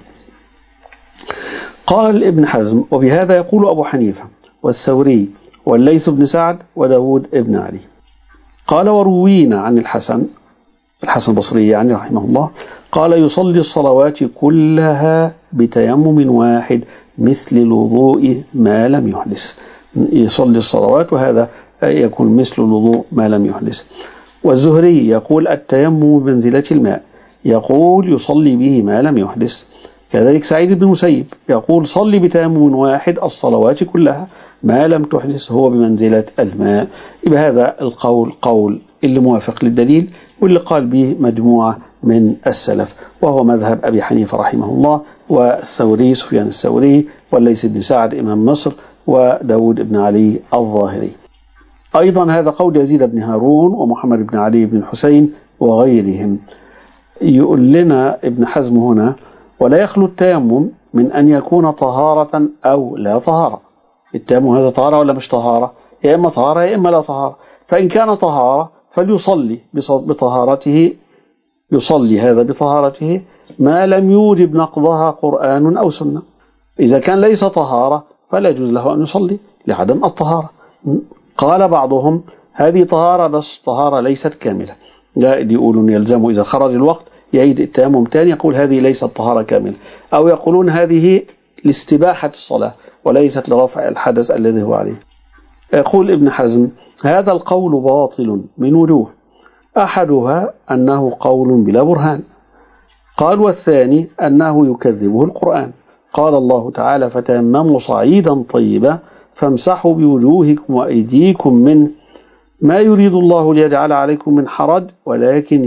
قال ابن حزم: وبهذا يقول أبو حنيفة والثوري والليث بن سعد وداود ابن علي. قال: وروينا عن الحسن البصري يعني رحمه الله قال: يصلي الصلوات كلها بتيمم واحد مثل الوضوء ما لم يحدث. يصلي الصلوات وهذا يكون مثل الوضوء ما لم يحدث. والزهري يقول: التيمم بمنزلة الماء، يقول يصلي به ما لم يحدث. كذلك سعيد بن مسيب يقول: صلي بتيمم واحد الصلوات كلها ما لم تحدث، هو بمنزلة الماء. يبقى هذا القول قول اللي موافق للدليل واللي قال به مجموعة من السلف، وهو مذهب أبي حنيفة رحمه الله والثوري سفيان الثوري والليث بن سعد إمام مصر وداود بن علي الظاهري. أيضا هذا قول يزيد بن هارون ومحمد بن علي بن الحسين وغيرهم. يقول لنا ابن حزم هنا: ولا يخلو التيمم من أن يكون طهارة أو لا طهارة. التيمم هذا طهارة ولا مش طهارة؟ يا إما طهارة يا إما لا طهارة. فإن كان طهارة فليصلي بطهارته، يصلي هذا بطهارته ما لم يوجب نقضها قرآن أو سنة. إذا كان ليس طهارة فلا يجوز له أن يصلي لعدم الطهارة. قال بعضهم: هذه طهارة بس طهارة ليست كاملة. لا يقولون يلزمه إذا خرج الوقت يعيد التيمم تاني، يقول هذه ليست طهارة كاملة. أو يقولون هذه لاستباحة الصلاة وليست لرفع الحدث الذي هو عليه. يقول ابن حزم: هذا القول باطل من وجوه، أحدها أنه قول بلا برهان. قال: والثاني أنه يكذبه القرآن. قال الله تعالى: فتيمموا صعيدا طيبا فامسحوا بوجوهكم وأيديكم منه ما يريد الله ليجعل عليكم من حرج ولكن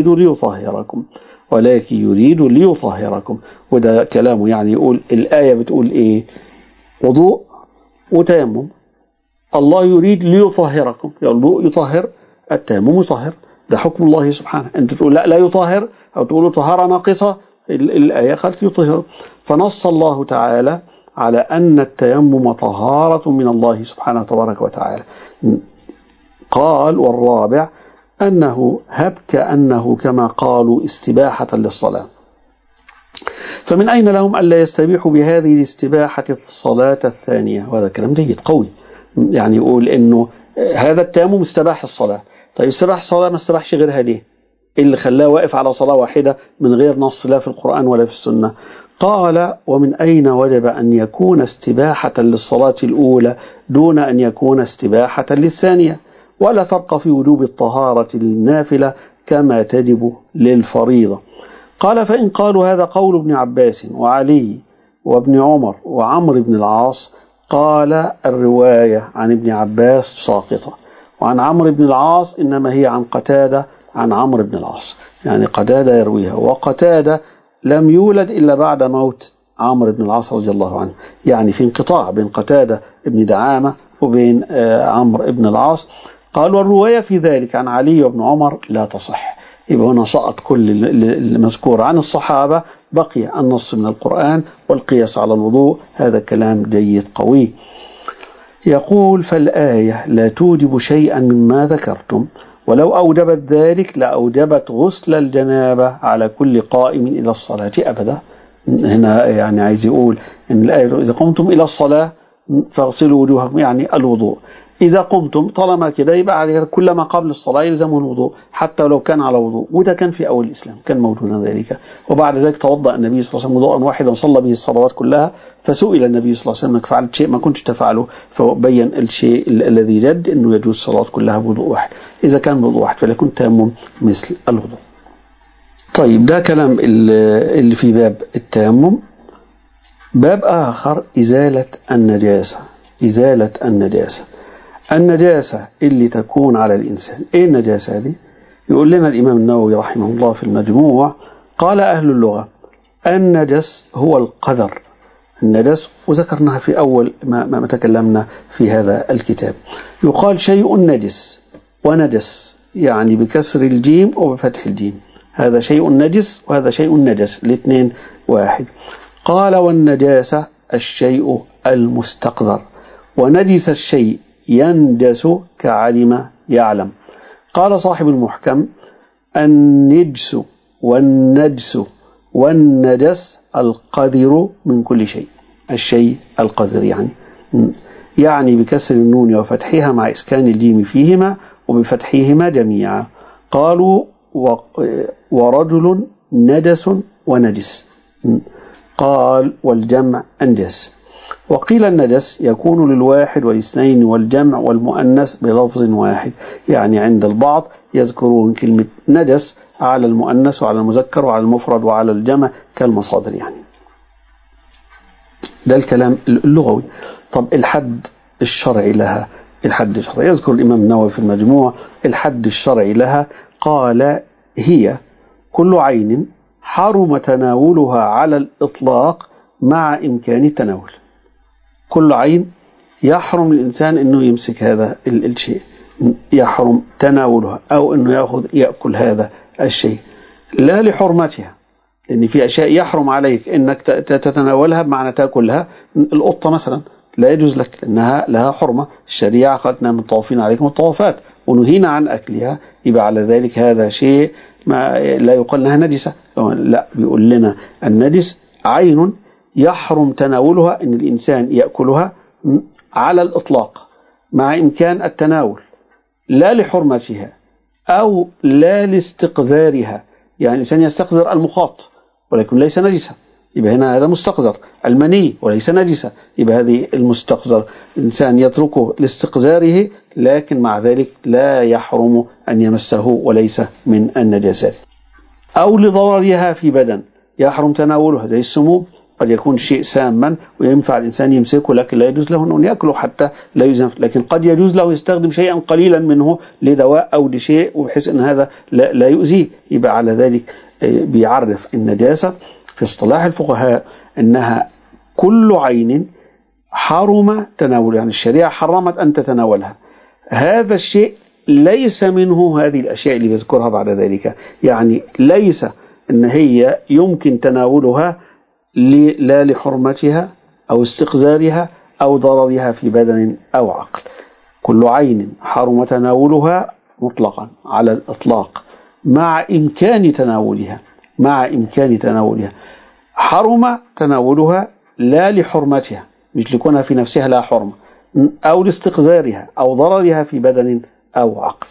يريد ليطهركم. وده كلامه يعني يقول الآية بتقول إيه؟ وضوء وتيمم. الله يريد ليطهركم، الوضوء يطهر، التيمم يطهر، ده حكم الله سبحانه. أنت تقول لا يطهر أو تقول طهارة ناقصة، الآية قالت يطهر. فنص الله تعالى على أن التيمم طهارة من الله سبحانه تبارك وتعالى. قال: والرابع أنه هب كأنه كما قالوا استباحة للصلاة. فمن أين لهم ألا يستبيحوا بهذه الاستباحة الصلاة الثانية؟ وهذا كلام جيد قوي. يعني يقول إنه هذا التيمم استباح الصلاة. طيب استباح الصلاة ما استباحش غيرها ليه؟ اللي خلاه واقف على صلاة واحدة من غير نص لا في القرآن ولا في السنة؟ قال: ومن أين وجب أن يكون استباحة للصلاة الأولى دون أن يكون استباحة للثانية؟ ولا فرق في وجوب الطهارة للنافلة كما تجب للفريضة. قال: فإن قالوا هذا قول ابن عباس وعلي وابن عمر وعمر بن العاص، قال: الرواية عن ابن عباس ساقطة، وعن عمرو بن العاص إنما هي عن قتادة عن عمرو بن العاص. يعني قتادة يرويها، وقتادة لم يولد إلا بعد موت عمرو بن العاص رضي الله عنه. يعني في انقطاع بين قتادة ابن دعامة وبين عمرو بن العاص. قال: والرواية في ذلك عن علي وابن عمر لا تصح. يبقى هنا سقط كل المذكور عن الصحابة، بقي النص من القرآن والقياس على الوضوء. هذا كلام جيد قوي. يقول: فالآية لا توجب شيئا مما ذكرتم، ولو أوجبت ذلك لأوجبت غسل الجنابة على كل قائم إلى الصلاة أبدا. هنا يعني عايز يقول إن الآية إذا قمتم إلى الصلاة فاغسلوا وجوهكم، يعني الوضوء. إذا قمتم طالما كده يبقى كل ما قبل الصلاة يلزمه الوضوء حتى لو كان على وضوء. وده كان في أول الإسلام كان موجودا ذلك. وبعد ذلك توضأ النبي صلى الله عليه وسلم وضوءا واحدا وصلى به الصلوات كلها. فسئل النبي صلى الله عليه وسلم: فعلت شيء ما كنتش تفعله؟ فبين الشيء الذي جد أنه يجوز الصلوات كلها بوضوء واحد. إذا كان بوضوء واحد فليكن تيمم مثل الوضوء. طيب ده كلام اللي في باب التيمم. باب آخر: إزالة النجاسة. النجاسة اللي تكون على الإنسان. إيه النجاسة هذه؟ يقول لنا الإمام النووي رحمه الله في المجموع: قال أهل اللغة النجس هو القذر، النجس، وذكرناها في أول ما تكلمنا في هذا الكتاب. يقال شيء نجس ونجس، يعني بكسر الجيم وبفتح الجيم، هذا شيء نجس وهذا شيء نجس، الاثنين واحد. قال والنجاسة الشيء المستقذر، ونجس الشيء ينجس كعلم يعلم. قال صاحب المحكم النجس والنجس والنجس القذر من كل شيء، الشيء القذر يعني بكسر النون وفتحها مع إسكان الجيم فيهما وبفتحهما جميعا. قالوا ورجل نجس ونجس، قال والجمع أنجس. وقيل النجس يكون للواحد والاثنين والجمع والمؤنث بلفظ واحد، يعني عند البعض يذكرون كلمة نجس على المؤنث وعلى المذكر وعلى المفرد وعلى الجمع كالمصادر ده الكلام اللغوي. طب الحد الشرعي لها، الحد الشرعي يذكر الإمام النووي في المجموع الحد الشرعي لها، قال هي كل عين حرم تناولها على الإطلاق مع إمكان التناول. كل عين يحرم الإنسان أنه يمسك هذا الشيء، يحرم تناولها أو أنه يأكل هذا الشيء، لا لحرمتها، لأن في أشياء يحرم عليك أنك تتناولها بمعنى تأكلها. القطة مثلا لا يجوز لك لأنها لها حرمة، الشريعة قالتنا من الطوافين عليكم الطوافات ونهينا عن أكلها، يبقى على ذلك هذا شيء ما لا يقال لها نجسة، لا، بيقول لنا النجس عين يحرم تناولها، أن الإنسان يأكلها على الإطلاق مع إمكان التناول، لا لحرمتها أو لا لاستقذارها، يعني الإنسان يستقذر المخاط ولكن ليس نجسا، يبقى هنا هذا مستقذر. المني وليس نجسا، يبقى هذه المستقذر الإنسان يتركه لاستقذاره، لكن مع ذلك لا يحرم أن يمسه وليس من النجاسات. أو لضررها في بدن يحرم تناولها، زي السموم، قد يكون شيء ساما وينفع الإنسان يمسكه لكن لا يجوز له أن يأكله حتى لا يزن، لكن قد يجوز له يستخدم شيئا قليلا منه لدواء أو لشيء وبحيث أن هذا لا يؤذيه، يبقى على ذلك بيعرف النجاسة في اصطلاح الفقهاء أنها كل عين حرم تناول، يعني الشريعة حرمت أن تتناولها، هذا الشيء ليس منه هذه الأشياء اللي بذكرها بعد ذلك، يعني ليس أن هي يمكن تناولها لا لحرمتها أو استقذارها أو ضررها في بدن أو عقل. كل عين حرم تناولها مطلقا على الإطلاق مع إمكان تناولها، حرم تناولها لا لحرمتها، مش لكونها في نفسها لا حرمة، أو لاستقذارها أو ضررها في بدن أو عقل.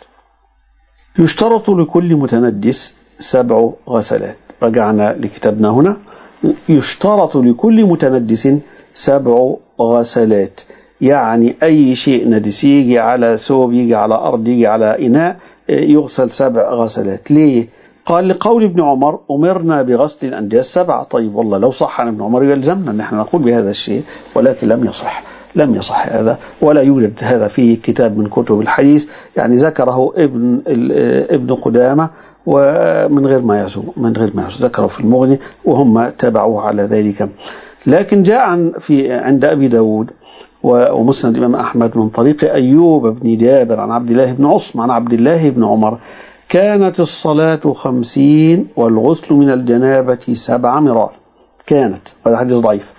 يشترط لكل متنجس 7 غسلات، رجعنا لكتابنا هنا، يشترط لكل متنجس 7 غسلات، يعني أي شيء نجس يجي على ثوب، يجي على أرض، يجي على إناء، يغسل 7 غسلات. ليه؟ قال لقول ابن عمر أمرنا بغسل الأنجاس 7. طيب والله لو صح عن ابن عمر يلزمنا أن احنا نقول بهذا الشيء، ولكن لم يصح هذا، ولا يوجد هذا في كتاب من كتب الحديث، يعني ذكره ابن قدامة ومن غير ما يزو ذكره في المغني وهم تابعوه على ذلك. لكن جاء عند أبي داود ومسند الإمام أحمد من طريق أيوب بن جابر عن عبد الله بن عصم عن عبد الله بن عمر كانت الصلاة 50 والغسل من الجنابة 7 مرار. كانت، هذا حديث ضعيف.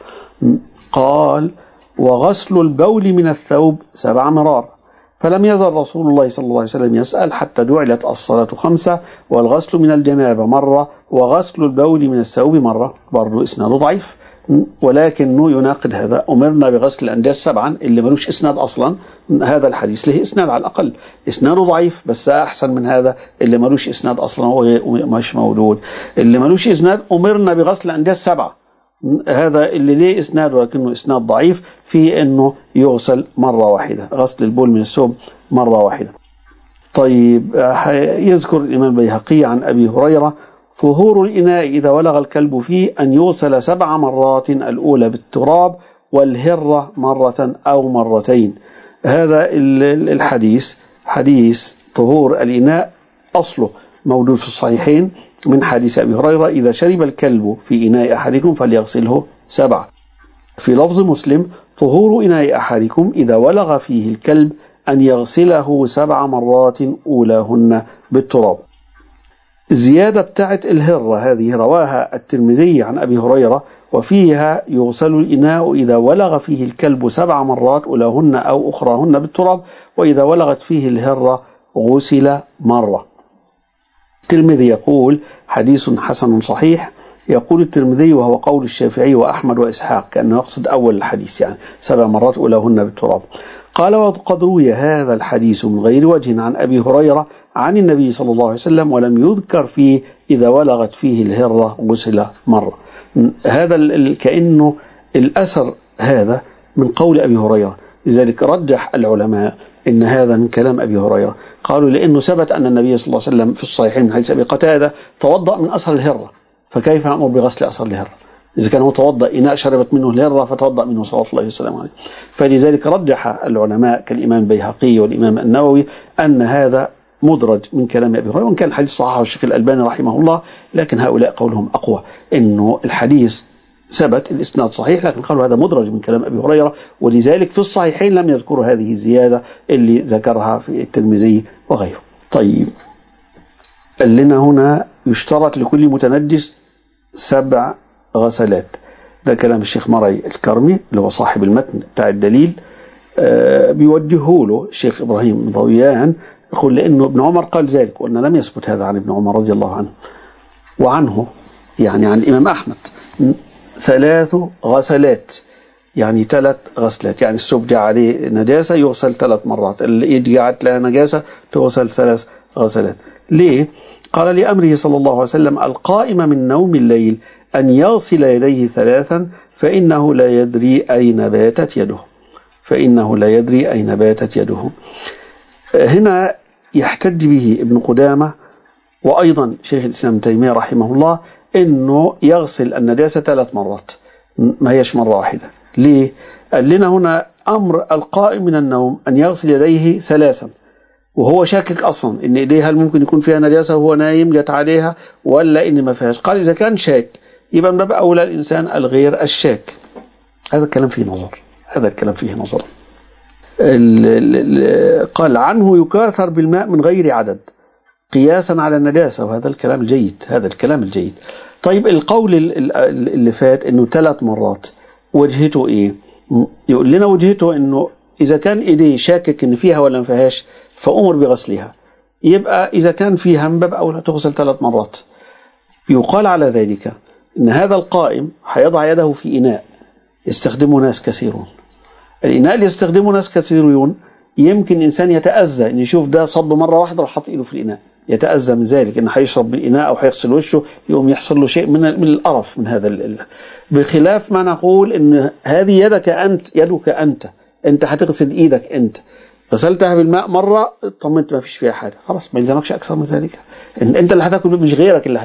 قال وغسل البول من الثوب 7 مرار، فلم يزل رسول الله صلى الله عليه وسلم يسأل حتى جعلت الصلاة 5 والغسل من الجنابة مرة وغسل البول من الثوب مرة. برضو إسناده ضعيف، ولكنه يناقض هذا. أمرنا بغسل الأنجاس 7 اللي ملوش إسناد أصلا، هذا الحديث له إسناد على الأقل، إسناده ضعيف بس أحسن من هذا اللي ملوش إسناد أصلا ومش موجود. اللي ملوش إسناد أمرنا بغسل الأنجاس 7، هذا اللي ليه إسناد ولكنه إسناد ضعيف في أنه يغسل مرة واحدة، غسل البول من الثوب مرة واحدة. طيب يذكر الإمام البيهقي عن أبي هريرة طهور الإناء إذا ولغ الكلب فيه أن يغسل 7 مرات، الأولى بالتراب والهرة مرة أو مرتين. هذا الحديث حديث طهور الإناء أصله موجود في الصحيحين من حديث أبي هريرة: إذا شرب الكلب في إناء أحدكم فليغسله 7. في لفظ مسلم: طهور إناء أحدكم إذا ولغ فيه الكلب أن يغسله 7 مرات أولاهن بالتراب. الزيادة بتاعت الهرة هذه رواها الترمذي عن أبي هريرة، وفيها: يغسل الإناء إذا ولغ فيه الكلب 7 مرات أولاهن أو أخراهن بالتراب، وإذا ولغت فيه الهرة غسل مرة. الترمذي يقول: حديث حسن صحيح. يقول الترمذي وهو قول الشافعي وأحمد وإسحاق، كأنه يقصد أول الحديث، يعني 7 مرات أولاهن بالتراب. قال: وقد روي هذا الحديث من غير وجه عن أبي هريرة عن النبي صلى الله عليه وسلم، ولم يذكر فيه إذا ولغت فيه الهرة غسل مرة. هذا كأنه الأثر هذا من قول أبي هريرة، لذلك رجح العلماء إن هذا من كلام أبي هريرة. قالوا لأنه ثبت أن النبي صلى الله عليه وسلم في الصحيحين من حديث أبي قتادة توضأ من أثر الهرة، فكيف أمر بغسل أثر الهرة؟ إذا كان هو توضأ إناء شربت منه الهرة فتوضأ منه صلى الله عليه وسلم. فلذلك رجح العلماء كالإمام البيهقي والإمام النووي أن هذا مدرج من كلام أبي هريرة، وإن كان الحديث صححه الشيخ الألباني رحمه الله، لكن هؤلاء قولهم أقوى، إنه الحديث ثبت الإسناد صحيح، لكن قالوا هذا مدرج من كلام أبي هريرة، ولذلك في الصحيحين لم يذكروا هذه الزيادة اللي ذكرها في الترمذي وغيره. طيب، قال لنا هنا: يشترط لكل متنجس 7 غسلات. ده كلام الشيخ مرعي الكرمي اللي هو صاحب المتن بتاع الدليل، بيوجهه له الشيخ إبراهيم ضويان، يقول لأنه ابن عمر قال ذلك، وأن لم يثبت هذا عن ابن عمر رضي الله عنه. وعنه يعني عن الإمام أحمد 3 غسلات، يعني 3 غسلات، يعني الثوب جاء عليه نجاسة يغسل 3 مرات، الإيد جاءت لها نجاسة تغسل 3 غسلات. ليه؟ قال: لأمره صلى الله عليه وسلم: القائم من نوم الليل أن يغسل يديه 3 فإنه لا يدري أين باتت يده. فإنه لا يدري أين باتت يده. هنا يحتج به ابن قدامة وأيضا شيخ الإسلام ابن تيمية رحمه الله إنه يغسل النجاسة 3 مرات، ما هيش مرة واحدة. ليه؟ قال لنا هنا: أمر القائم من النوم أن يغسل يديه 3، وهو شاكك أصلا إن إيديه هل ممكن يكون فيها نجاسة وهو نايم جت عليها ولا إن ما فيهاش. قال: إذا كان شاك يبقى من باب أولى الإنسان الغير الشاك. هذا الكلام فيه نظر، هذا الكلام فيه نظر. قال: عنه يكاثر بالماء من غير عدد قياسا على النجاسة، وهذا الكلام الجيد، هذا الكلام الجيد. طيب، القول اللي فات إنه 3 مرات وجهته إيه؟ يقول لنا وجهته إنه إذا كان إيديه شاكك إن فيها ولا ما فيهاش فأمر بغسلها، يبقى إذا كان فيها من باب أولى تغسل 3 مرات. يقال على ذلك إن هذا القائم هيضع يده في إناء يستخدمه ناس كثيرون. الإناء اللي يستخدمه ناس كثيرون يمكن إنسان يتأذى إن يشوف ده صب مرة واحدة وحط إيده في الإناء، يتأذى من ذلك، إنه هيشرب بالإناء أو هيغسل وشه يقوم يحصل له شيء من القرف من هذا بخلاف ما نقول إن هذه يدك أنت هتغسل إيدك، أنت غسلتها بالماء مرة طمنت ما فيش فيها حاجة، خلاص ما يلزمكش أكثر من ذلك، أنت اللي هتاكل مش غيرك اللي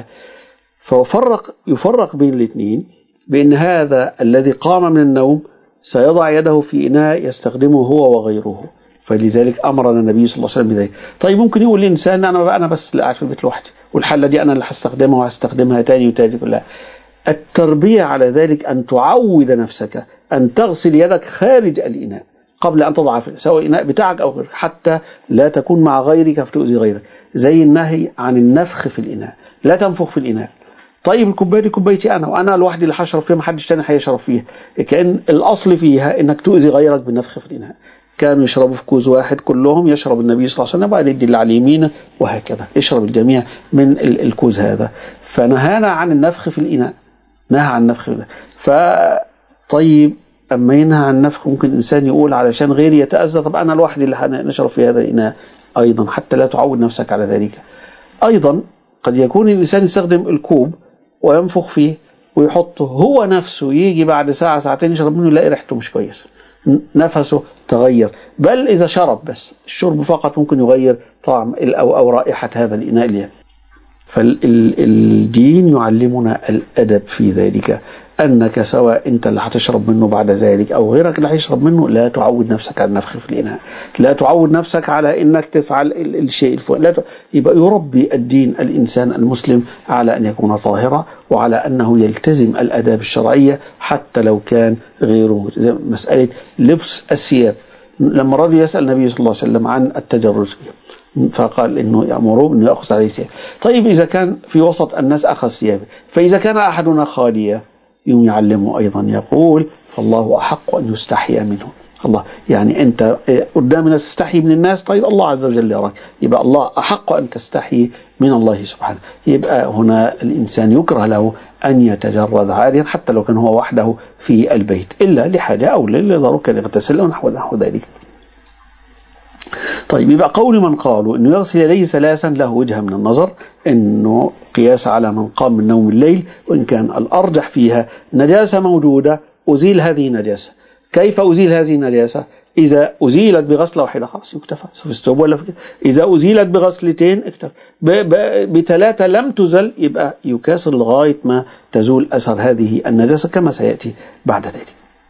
يفرق بين الاثنين، بأن هذا الذي قام من النوم سيضع يده في إناء يستخدمه هو وغيره، فلذلك أمرنا النبي صلى الله عليه وسلم بذلك. طيب، ممكن يقول الإنسان أنا بس اللي قاعد في البيت لوحدي والحلة دي أنا اللي هستخدمها وهستخدمها تاني وتاني. لا، التربية على ذلك أن تعود نفسك أن تغسل يدك خارج الإناء قبل أن تضع سواء إناء بتاعك أو غيرك، حتى لا تكون مع غيرك فتؤذي غيرك، زي النهي عن النفخ في الإناء، لا تنفخ في الإناء. طيب، الكوبايه دي كوبايتي أنا وأنا لوحدي اللي هشرب فيها، محدش تاني هيشرب فيها، كأن الأصل فيها إنك تؤذي غيرك بالنفخ في الإناء. كانوا يشربوا في كوز واحد كلهم، يشرب النبي صلى الله عليه وسلم بعد يدي اللي على يمينه وهكذا، يشرب الجميع من الكوز هذا، فنهانا عن النفخ في الإناء، نهى عن النفخ في الإناء. فطيب، أما ينهى عن النفخ ممكن إنسان يقول علشان غيري يتأذى، طب أنا لوحدي اللي نشرب في هذا الإناء أيضا، حتى لا تعود نفسك على ذلك. أيضا قد يكون الإنسان يستخدم الكوب وينفخ فيه ويحطه هو نفسه، يجي بعد ساعة ساعتين يشرب منه يلاقي ريحته مش كويسة، نفسه تغير، بل إذا شرب بس الشرب فقط ممكن يغير طعم أو رائحة هذا الإناء. فالدين يعلمنا الأدب في ذلك، أنك سواء أنت اللي هتشرب منه بعد ذلك أو غيرك اللي هيشرب منه، لا تعود نفسك على النفخ في الإناء، لا تعود نفسك على أنك تفعل الشيء الفلاني، يبقى يربي الدين الإنسان المسلم على أن يكون طاهرا، وعلى أنه يلتزم الآداب الشرعية حتى لو كان غيره. مسألة لبس الثياب، لما رجل يسأل النبي صلى الله عليه وسلم عن التجرد فقال إنه يأمره أنه يأخذ عليه ثياب. طيب إذا كان في وسط الناس أخذ ثيابه، فإذا كان أحدنا خاليا يعلمه أيضا يقول فالله أحق أن يستحيا منه. الله يعني أنت قدام الناس تستحي من الناس، طيب الله عز وجل يراك، يبقى الله أحق أن تستحي من الله سبحانه. يبقى هنا الإنسان يكره له أن يتجرد عاريا حتى لو كان هو وحده في البيت، إلا لحاجة أو لضرورة يغتسل ونحو ذلك. طيب يبقى قول من قالوا أنه يغسل يديه ثلاثا له وجهة من النظر، أنه قياس على من قام من نوم الليل، وإن كان الأرجح فيها نجاسة موجودة أزيل هذه النجاسة. كيف أزيل هذه النجاسة؟ إذا أزيلت بغسلة واحدة خلاص يكتفى، في الثوب ولا في كده. إذا أزيلت بغسلتين اكتفى، بثلاثة لم تزل يبقى يكاسر لغاية ما تزول أثر هذه النجاسة كما سيأتي بعد ذلك.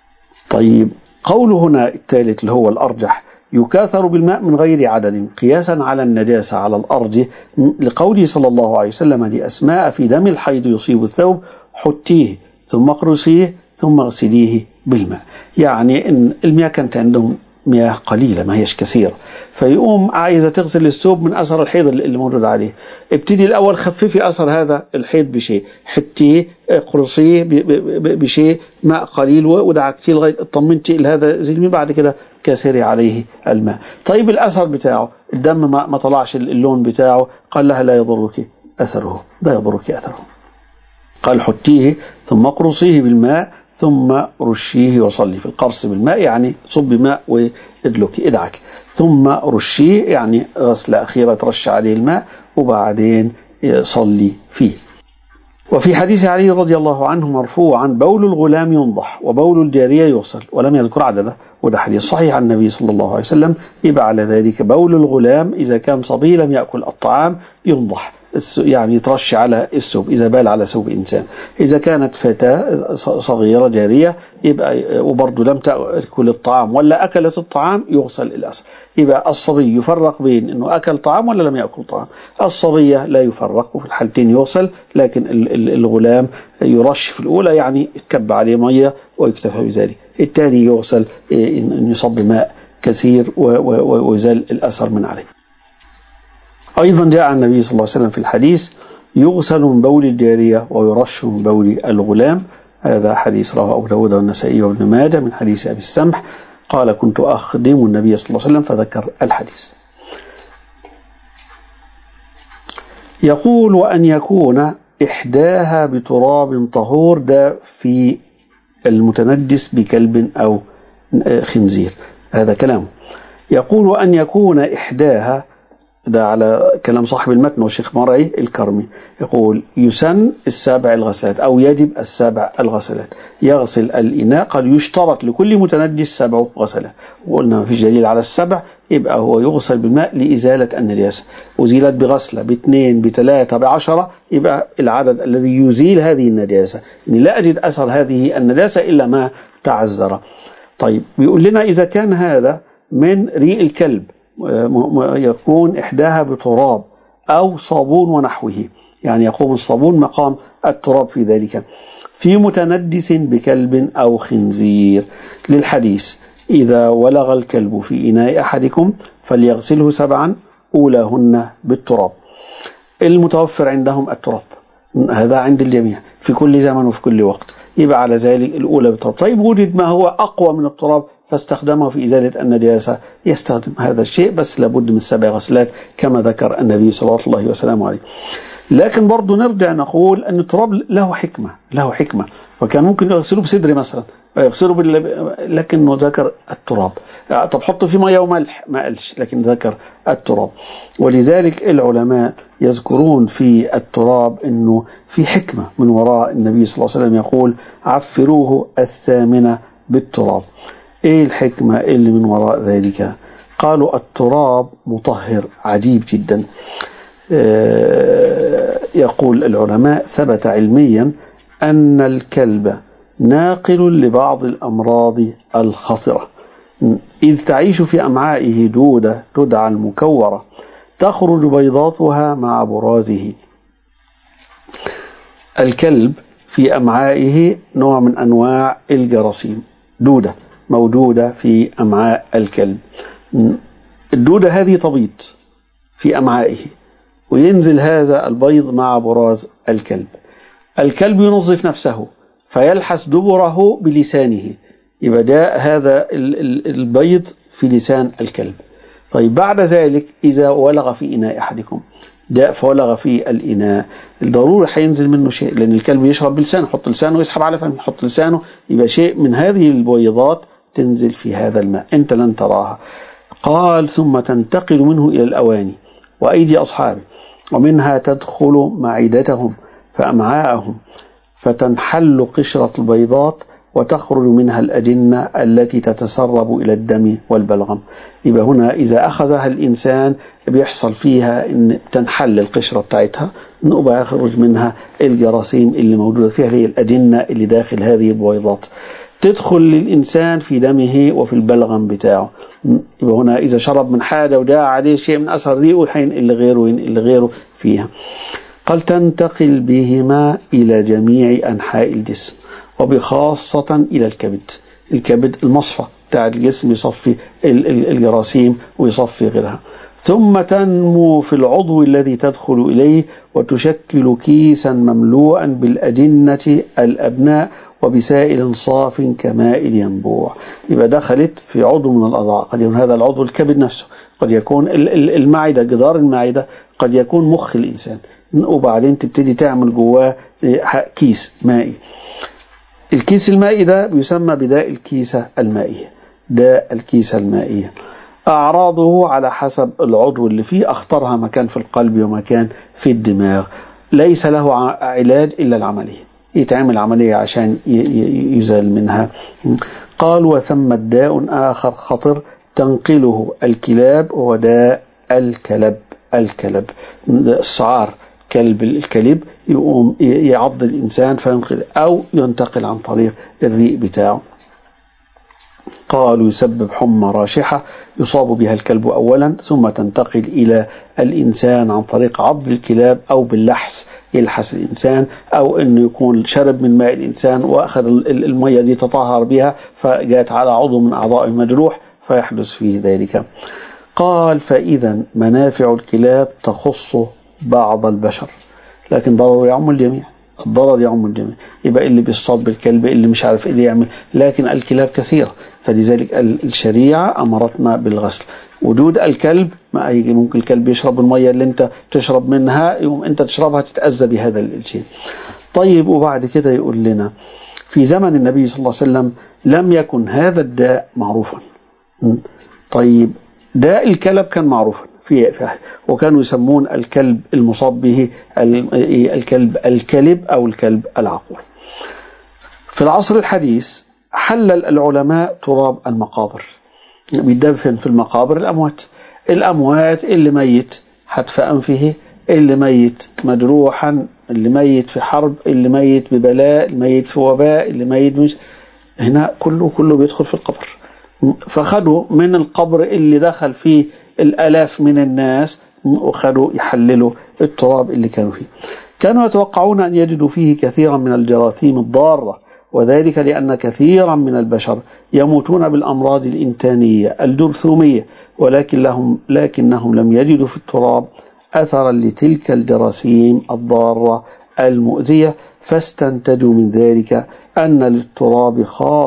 طيب قول هنا الثالث اللي هو الأرجح، يكاثر بالماء من غير عدد قياسا على النجاسة على الأرض، لقوله صلى الله عليه وسلم لأسماء في دم الحيض يصيب الثوب حتيه ثم اقرصيه ثم اغسليه بالماء. يعني إن المياه كانت عندهم مياه قليلة ما هيش كثيرة، فيقوم عايزة تغسل الثوب من أثر الحيض اللي موجود عليه، ابتدي الأول خففي أثر هذا الحيض بشيء، حتيه قرصيه بشيء ماء قليل ودعكتيه لغاية اطمنتي لهذا زلمي، بعد كده كسري عليه الماء. طيب الأثر بتاعه الدم ما طلعش اللون بتاعه، قال لها لا يضرك أثره، لا يضرك أثره. قال حتيه ثم اقرصيه بالماء ثم رشيه وصلي. في القرص بالماء يعني صب ماء ادعك، ثم رشيه يعني غسلة أخيرة ترش عليه الماء وبعدين صلي فيه. وفي حديث علي رضي الله عنه مرفوعا بول الغلام ينضح وبول الجارية يغسل، ولم يذكر عدده، وده حديث صحيح عن النبي صلى الله عليه وسلم. يبقى على ذلك بول الغلام إذا كان صبي لم يأكل الطعام ينضح، يعني يترش على الثوب إذا بال على ثوب إنسان. إذا كانت فتاة صغيرة جارية يبقى وبرضه لم تأكل الطعام ولا أكلت الطعام يغسل الأثر. يبقى الصبي يفرق بين أنه أكل طعام ولا لم يأكل طعام، الصبية لا يفرق وفي الحالتين يغسل، لكن الغلام يرش في الأولى يعني يتكب عليه مية ويكتفى بذلك، الثاني يغسل إن يصب ماء كثير ويزال الأثر من عليه. أيضا جاء عن النبي صلى الله عليه وسلم في الحديث يغسل من بول الجارية ويرش من بول الغلام، هذا حديث رواه أبو داود والنسائي وابن ماجه من حديث أبي السمح قال كنت أخدم النبي صلى الله عليه وسلم فذكر الحديث. يقول وأن يكون إحداها بتراب طهور، ده في المتنجس بكلب أو خنزير، هذا كلامه. يقول وأن يكون إحداها، ده على كلام صاحب المتن والشيخ مرعي الكرمي، يقول يسن السابع الغسلات أو يجب السابع الغسلات، يغسل الإناء. قال يشترط لكل متنجس 7 غسلات، وقلنا ما فيش دليل على السبع، يبقى هو يغسل بالماء لإزالة النجاسة، أزيلت بغسلة ب2 ب3 ب10 يبقى العدد الذي يزيل هذه النجاسة، يعني لا أجد أثر هذه النجاسة إلا ما تعذر. طيب بيقول لنا إذا كان هذا من ريق الكلب يكون إحداها بتراب أو صابون ونحوه، يعني يقوم الصابون مقام التراب في ذلك، في متندس بكلب أو خنزير، للحديث إذا ولغ الكلب في إناء أحدكم فليغسله 7 أولاهن بالتراب. المتوفر عندهم التراب، هذا عند الجميع في كل زمن وفي كل وقت، يبقى على ذلك الأولى بالتراب. طيب وجد ما هو أقوى من التراب فاستخدمه في إزالة النجاسة، يستخدم هذا الشيء، بس لابد من 7 غسلات كما ذكر النبي صلى الله عليه وسلم عليه. لكن برضو نرجع نقول أن التراب له حكمة، وكان ممكن يغسلوه بسدر مثلا يغسلوا لكنه ذكر التراب. طب حط فيه مياه وملح ما قالش، لكن ذكر التراب. ولذلك العلماء يذكرون في التراب أنه في حكمة من وراء النبي صلى الله عليه وسلم يقول عفروه 8 بالتراب. ايه الحكمة اللي من وراء ذلك؟ قالوا التراب مطهر عجيب جدا، يقول العلماء ثبت علميا أن الكلب ناقل لبعض الأمراض الخطرة، إذ تعيش في أمعائه دودة تدعى المكورة تخرج بيضاتها مع برازه. الكلب في أمعائه نوع من أنواع الجراثيم، دودة موجودة في أمعاء الكلب. الدودة هذه تبيض في أمعائه، وينزل هذا البيض مع براز الكلب. الكلب ينظف نفسه فيلحس دبره بلسانه، يبقى ده هذا البيض في لسان الكلب. طيب بعد ذلك إذا ولغ في إناء أحدكم، ده فولغ في الإناء، الضروري هينزل منه شيء، لأن الكلب يشرب بلسانه، يحط لسانه ويسحب على فمه، يحط لسانه، يبقى شيء من هذه البويضات تنزل في هذا الماء أنت لن تراها. قال ثم تنتقل منه إلى الأواني وأيدي أصحابه، ومنها تدخل معدتهم فأمعاءهم، فتنحل قشرة البيضات وتخرج منها الأجنة التي تتسرب إلى الدم والبلغم. يبقى هنا إذا أخذها الإنسان بيحصل فيها إن تنحل القشرة بتاعتها، وبقى يخرج منها الجراثيم اللي موجودة فيها، اللي هي الأجنة اللي داخل هذه البويضات، تدخل للإنسان في دمه وفي البلغم بتاعه. يبقى هنا إذا شرب من حاجة وداع عليه شيء من أثر ريقه هينقل لغيره فيها. قال تنتقل بهما إلى جميع أنحاء الجسم، وبخاصة إلى الكبد. الكبد المصفى بتاع الجسم يصفي الجراثيم ويصفي غيرها. ثم تنمو في العضو الذي تدخل إليه وتشكل كيسا مملوءا بالأجنة الأبناء وبسائل صاف كماء الينبوع. يبقى دخلت في عضو من الأعضاء، قد يكون هذا العضو الكبد نفسه، قد يكون المعدة، جدار المعدة، قد يكون مخ الإنسان، وبعدين تبتدي تعمل جواه كيس مائي. الكيس المائي ده بيسمى بداء الكيسة المائية، داء الكيسة المائية. أعراضه على حسب العضو اللي فيه، أخطرها مكان في القلب ومكان في الدماغ، ليس له علاج إلا العملية، يتعمل عملية عشان يزال منها. قال وثم داء آخر خطر تنقله الكلاب، وهو داء الكلب السعار، كلب الكلب يقوم يعض الإنسان فينقل، أو ينتقل عن طريق الريق بتاعه. قالوا يسبب حمى راشحة يصاب بها الكلب أولا، ثم تنتقل إلى الإنسان عن طريق عض الكلاب أو باللحس، يلحس الإنسان، أو أنه يكون شرب من ماء الإنسان وأخذ المية دي تطهر بها فجاءت على عضو من أعضاء المجروح فيحدث فيه ذلك. قال فإذا منافع الكلاب تخص بعض البشر، لكن ضرر يعم الجميع، الضرر يعم الجميع. يبقى اللي بيصطاد بالكلب، اللي مش عارف اللي يعمل، لكن الكلاب كثيرة، فلذلك الشريعة أمرتنا بالغسل. وجود الكلب، ما ممكن الكلب يشرب المية اللي انت تشرب منها، يوم انت تشربها تتأذى بهذا الشيء. طيب وبعد كده يقول لنا في زمن النبي صلى الله عليه وسلم لم يكن هذا الداء معروفا. طيب داء الكلب كان معروفا وكانوا يسمون الكلب المصاب به الكلب الكلب أو الكلب العقور. في العصر الحديث حلل العلماء تراب المقابر، بيدفن في المقابر الأموات اللي ميت حتف أنفه، اللي ميت مجروحا، اللي ميت في حرب، اللي ميت ببلاء، اللي ميت في وباء، اللي ميت مش هنا، كله بيدخل في القبر. فخدوا من القبر اللي دخل فيه الآلاف من الناس، وخدوا يحللوا التراب اللي كانوا فيه. كانوا يتوقعون أن يجدوا فيه كثيرا من الجراثيم الضارة، وذلك لأن كثيرا من البشر يموتون بالأمراض الإنتانية الجرثومية، لكنهم لم يجدوا في التراب أثرا لتلك الجراثيم الضارة المؤذية، فاستنتجوا من ذلك أن للتراب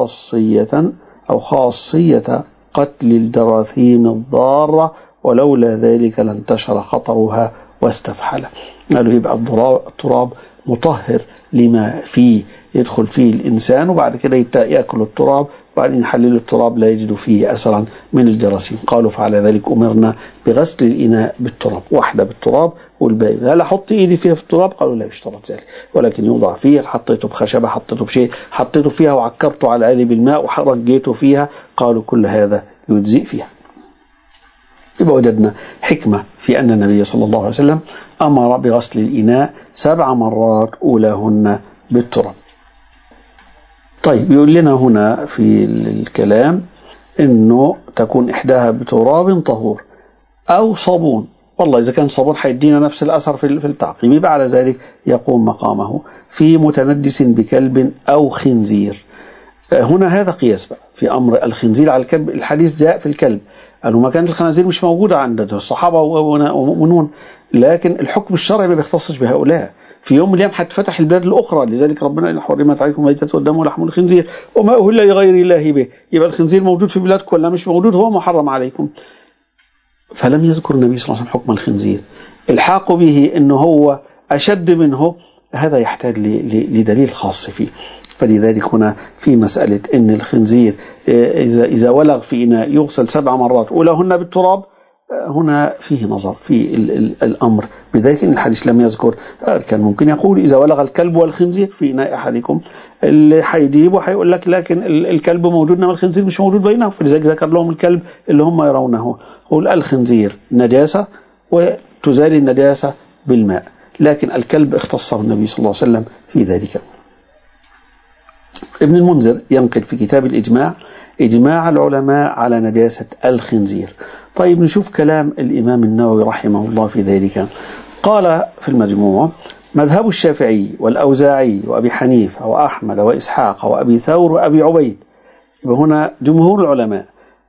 خاصية قتل الجراثيم الضارة، ولولا ذلك لانتشر خطرها واستفحل. قالوا يبقى التراب مطهر لما فيه، يدخل فيه الإنسان وبعد كده يأكل التراب، وبعدين يحلل التراب لا يجد فيه أثرا من الجراثيم. قالوا فعلى ذلك أمرنا بغسل الإناء بالتراب، واحدة بالتراب والباقي. هل أحط إيدي فيها في التراب؟ قالوا لا يشترط ذلك، ولكن يوضع فيه، حطيته بخشبة، حطيته بشيء، حطيته فيها وعكرته على العالي بالماء ورجيته فيها، قالوا كل هذا يجزئ فيها. يبقى وجدنا حكمة في أن النبي صلى الله عليه وسلم أمر بغسل الإناء 7 مرات أولاهن بالتراب. طيب يقول لنا هنا في الكلام إنه تكون إحداها بتراب طهور أو صابون. والله إذا كان صابون حيدينا نفس الأثر في التعقيم، يبقى على ذلك يقوم مقامه. في متندس بكلب أو خنزير. هنا هذا قياس بقى في أمر الخنزير على الكلب. الحديث جاء في الكلب، قالوا ما كانت الخنازير مش موجودة عند الصحابة ومؤمنون، لكن الحكم الشرعي ما بيختصش بهؤلاء. في يوم من الأيام حتفتح البلاد الأخرى، لذلك ربنا حرمت عليكم ميتة والدم ولحم الخنزير وما أهل لغير الله به. يبقى الخنزير موجود في بلادكم ولا مش موجود؟ هو محرم عليكم. فلم يذكر النبي صلى الله عليه وسلم حكم الخنزير. الحاق به إنه هو أشد منه، هذا يحتاج لدليل خاص فيه. فلذلك هنا في مسألة إن الخنزير إذا ولغ في إناء يغسل 7 مرات أولاهن بالتراب، هنا فيه نظر في الأمر، بذلك إن الحديث لم يذكر. كان ممكن يقول إذا ولغ الكلب والخنزير في إناء أحدكم، اللي حيجيب وحيقول لك لكن الكلب موجود إنما الخنزير مش موجود بينهم، فلذلك ذكر لهم الكلب اللي هم يرونه. قول الخنزير نجاسة وتزال النجاسة بالماء، لكن الكلب اختصه النبي صلى الله عليه وسلم في ذلك. ابن المنذر ينقل في كتاب الإجماع إجماع العلماء على نجاسة الخنزير. طيب نشوف كلام الإمام النووي رحمه الله في ذلك. قال في المجموع: مذهب الشافعي والأوزاعي وأبي حنيفة وأحمد وإسحاق وأبي ثور وأبي عبيد. يبقى هنا جمهور العلماء،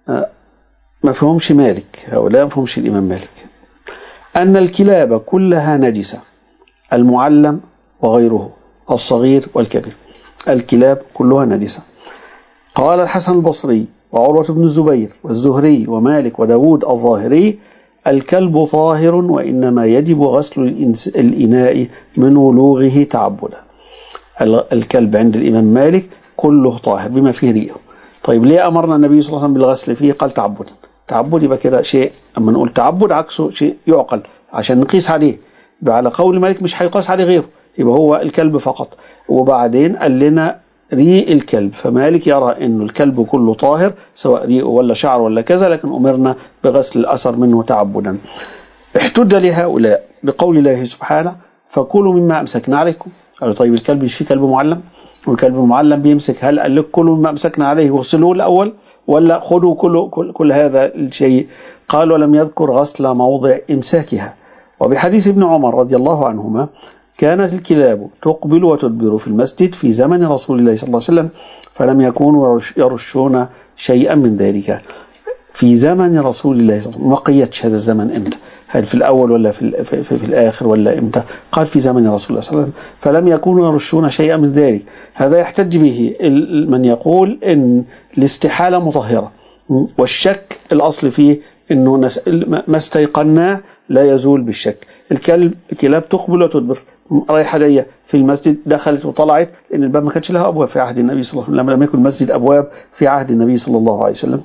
ما فهمش مالك، هؤلاء ما فهمش الإمام مالك، أن الكلاب كلها نجسة، المعلم وغيره، الصغير والكبير، الكلاب كلها نجسة. قال الحسن البصري وعروة بن الزبير والزهري ومالك وداود الظاهري: الكلب طاهر وإنما يجب غسل الإناء من ولوغه تعبدا. الكلب عند الإمام مالك كله طاهر بما فيه ريقه. طيب ليه أمرنا النبي صلى الله عليه وسلم بالغسل فيه؟ قال تعبدا. تعبد يبقى كده شيء، أما نقول تعبد عكسه شيء يعقل عشان نقيس عليه. يبقى على قول مالك مش هيقاس عليه غيره، يبقى هو الكلب فقط. وبعدين قال لنا ريق الكلب، فمالك يرى أن الكلب كله طاهر سواء ريقه ولا شعر ولا كذا، لكن أمرنا بغسل الأثر منه تعبدا. احتج لهؤلاء بقول الله سبحانه: فكلوا مما أمسكنا عليكم. قالوا طيب الكلب مش فيه كلب معلم؟ والكلب المعلم بيمسك، هل قال لك كلوا مما أمسكنا عليه واغسلوه الأول ولا خذوا كل هذا الشيء؟ قال: ولم يذكر غسل موضع إمساكها. وبحديث ابن عمر رضي الله عنهما: كانت الكلاب تقبل وتدبر في المسجد في زمن رسول الله صلى الله عليه وسلم، فلم يكونوا يرشون شيئا من ذلك. في زمن رسول الله صلى الله عليه وسلم، ما قيدش هذا الزمن امتى، هل في الأول ولا في الآخر ولا امتى؟ قال في زمن رسول الله صلى الله عليه وسلم فلم يكونوا يرشون شيئا من ذلك. هذا يحتج به من يقول إن الاستحالة مطهرة، والشك الأصل فيه إنه ما استيقناه لا يزول بالشك. الكلاب تقبل وتدبر، رايحة جاية في المسجد، دخلت وطلعت، لأن الباب ما كانش لها أبواب في عهد النبي صلى الله عليه وسلم، لم يكن المسجد أبواب في عهد النبي صلى الله عليه وسلم.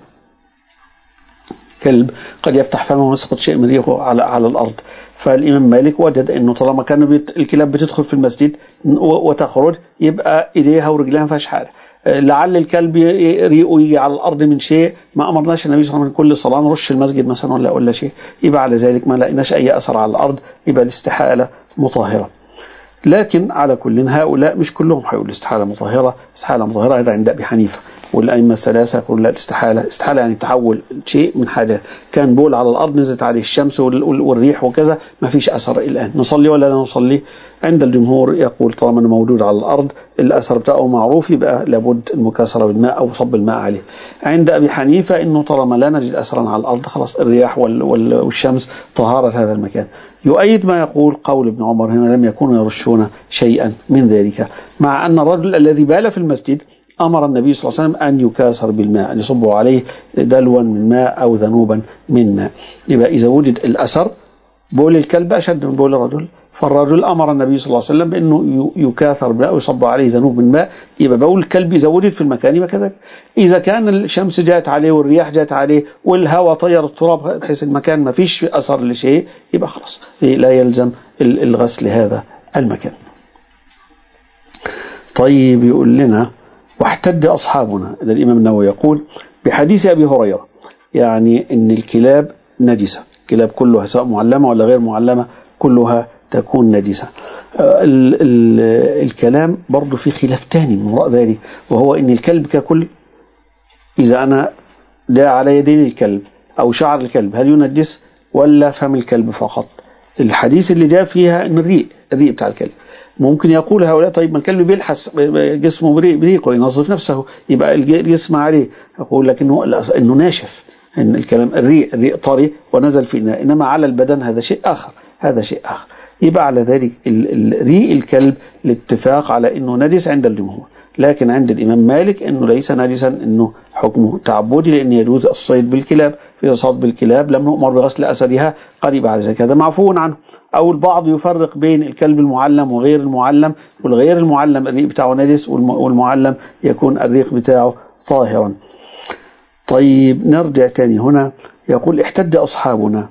كلب قد يفتح فمه ويسقط شيء من ريقه على الأرض. فالإمام مالك وجد أنه طالما كانوا الكلاب بتدخل في المسجد وتخرج، يبقى إيديها ورجلها ما فيهاش حاجة. لعل الكلب ريقه يجي على الأرض من شيء، ما أمرناش النبي صلى الله عليه وسلم كل صلاة نرش المسجد مثلا ولا شيء، يبقى على ذلك ما لقيناش أي أثر على الأرض، يبقى الاستحالة مطهرة. لكن على كل هؤلاء مش كلهم هيقولوا الاستحالة مطهرة. استحالة مطهرة هذا عند أبي حنيفة والأئمة الثلاثة يقولون لا، استحالة يعني تحول شيء من حاجة كان بول على الأرض نزلت عليه الشمس والريح وكذا، ما فيش أثر الآن، نصلي ولا لا نصلي؟ عند الجمهور يقول طالما أنه موجود على الأرض الأثر بتاعه معروف، يبقى لابد المكاسرة بالماء أو صب الماء عليه. عند أبي حنيفة إنه طالما لا نجد أثرا على الأرض خلاص الرياح والشمس طهارة هذا المكان. يؤيد ما يقول قول ابن عمر هنا لم يكونوا يرشون شيئا من ذلك، مع أن الرجل الذي بال في المسجد أمر النبي صلى الله عليه وسلم أن يكاسر بالماء، أن يصبوا عليه دلوا من ماء أو ذنوبا من ماء. يبقى إذا وجد الأثر، بول الكلب أشد من بول الرجل، فالرجل أمر النبي صلى الله عليه وسلم بأنه يكاثر بالماء ويصب عليه ذنوب من ماء. يبقى بول الكلب إذا وجد في المكان يبقى كذلك. إذا كان الشمس جاءت عليه والرياح جاءت عليه والهواء طير التراب بحيث المكان ما فيش أثر لشيء، يبقى خلاص لا يلزم الغسل هذا المكان. طيب يقول لنا: واحتج أصحابنا، إذا الإمام النووي يقول بحديث أبي هريرة، يعني إن الكلاب نجسة، كلاب كلها سواء معلمة ولا غير معلمة كلها تكون نجسة. الكلام برضو في خلاف تاني من وراء ذلك، وهو ان الكلب ككل اذا انا ده على يدين الكلب او شعر الكلب هل ينجس ولا فم الكلب فقط؟ الحديث اللي جاء فيها ان الريق بتاع الكلب. ممكن يقول هؤلاء طيب ما الكلب بيلحس جسمه بريق وينظف نفسه يبقى الجسم عليه. اقول لك انه ناشف، ان الكلام الريق طري ونزل في إناء، انما على البدن هذا شيء اخر. يبقى على ذلك ريق الكلب الاتفاق على انه نجس عند الجمهور، لكن عند الامام مالك انه ليس نجسا، انه حكمه تعبدي، لان يجوز الصيد بالكلاب، في صيد بالكلاب لم نؤمر بغسل اثرها قريب على ذلك، هذا معفو عنه. او البعض يفرق بين الكلب المعلم وغير المعلم، والغير المعلم الريق بتاعه نجس والمعلم يكون الريق بتاعه طاهرا. طيب نرجع تاني هنا، يقول احتج أصحابنا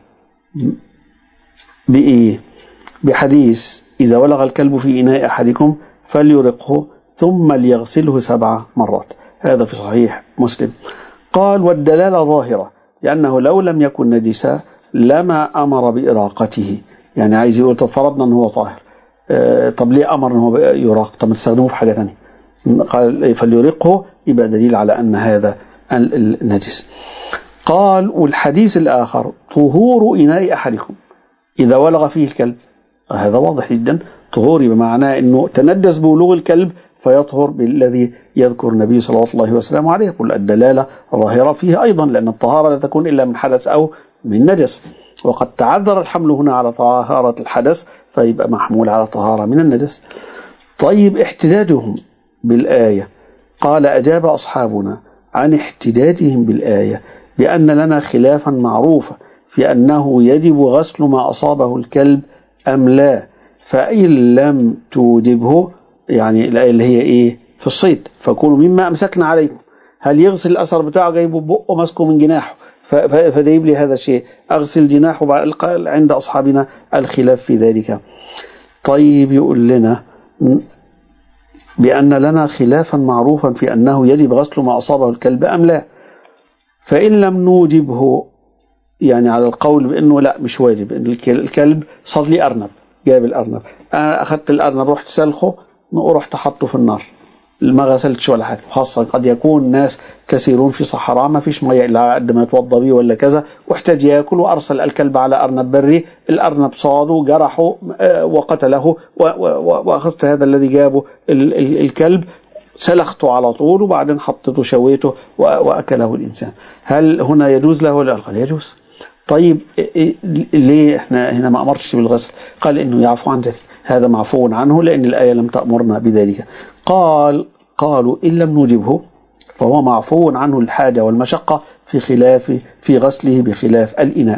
بإيه؟ بحديث إذا ولغ الكلب في إناء أحدكم فليرقه ثم ليغسله 7 مرات، هذا في صحيح مسلم. قال والدلالة ظاهرة، لأنه لو لم يكن نجسا لما أمر بإراقته، يعني عايز يقول طب فرضنا أنه هو طاهر، طب ليه أمر أنه يراق؟ طب ما تستخدمه في حاجة ثانية. قال فليرقه، يبقى دليل على أن هذا النجس. قال والحديث الآخر طهور إناء أحدكم إذا ولغ فيه الكلب، هذا واضح جدا، طهوري بمعنى أنه تندس بولوغ الكلب فيطهر بالذي يذكر النبي صلى الله عليه وسلم عليه. يقول الدلالة ظاهرة فيه أيضا، لأن الطهارة لا تكون إلا من حدث أو من نجس، وقد تعذر الحمل هنا على طهارة الحدث فيبقى محمول على طهارة من النجس. طيب احتجاجهم بالآية، قال أجاب أصحابنا عن احتجاجهم بالآية بأن لنا خلافا معروفا في أنه يجب غسل ما أصابه الكلب أم لا، فإن لم توجبه، يعني الآية اللي هي إيه في الصيد، فكونوا مما أمسكنا عليكم، هل يغسل الأثر بتاعه جايبه بقه ماسكه من جناحه فجايب لي هذا الشيء أغسل جناحه، عند أصحابنا الخلاف في ذلك. طيب يقول لنا بأن لنا خلافا معروفا في أنه يجب غسل ما أصابه الكلب أم لا، فإن لم نوجبه، يعني على القول بأنه لا مش واجب، إن الكلب صار لي أرنب، جاب الأرنب، أنا أخذت الأرنب رحت سلخه ورحت حطه في النار، ما غسلتش ولا حاجة، خاصة قد يكون ناس كثيرون في صحراء ما فيش مية إلا قد ما يتوضى بيه ولا كذا، واحتاج يأكل وأرسل الكلب على أرنب بري، الأرنب صاده جرحه وقتله، وأخذت هذا الذي جابه الكلب سلخته على طول وبعدين حطته شويته وأكله الإنسان، هل هنا يجوز له ولا قال يجوز؟ طيب ليه احنا هنا ما أمرتش بالغسل؟ قال إنه يعفو عن ذلك، هذا معفو عنه لأن الآية لم تأمرنا بذلك. قالوا إن لم نوجبه فهو معفو عنه الحاجة والمشقة في غسله بخلاف الإناء.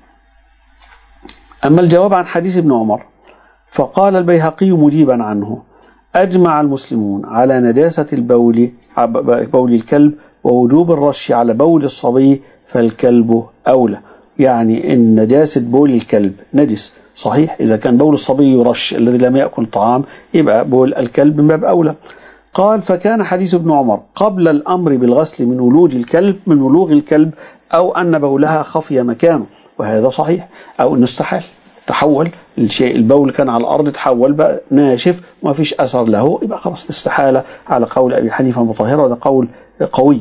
أما الجواب عن حديث ابن عمر فقال البيهقي مجيبا عنه أجمع المسلمون على نجاسة بول الكلب ووجوب الرش على بول الصبي فالكلب أولى، يعني إن نجاسة بول الكلب نجس صحيح، إذا كان بول الصبي يرش الذي لم يأكل طعام يبقى بول الكلب من باب أولى. قال فكان حديث ابن عمر قبل الأمر بالغسل من ولوغ الكلب أو أن بولها خفي مكانه، وهذا صحيح، أو أنه استحال تحول الشيء، البول كان على الأرض تحول بقى ناشف وما فيش أثر له، يبقى خلاص استحالة على قول أبي حنيفة مطهرة، وهذا قول قوي.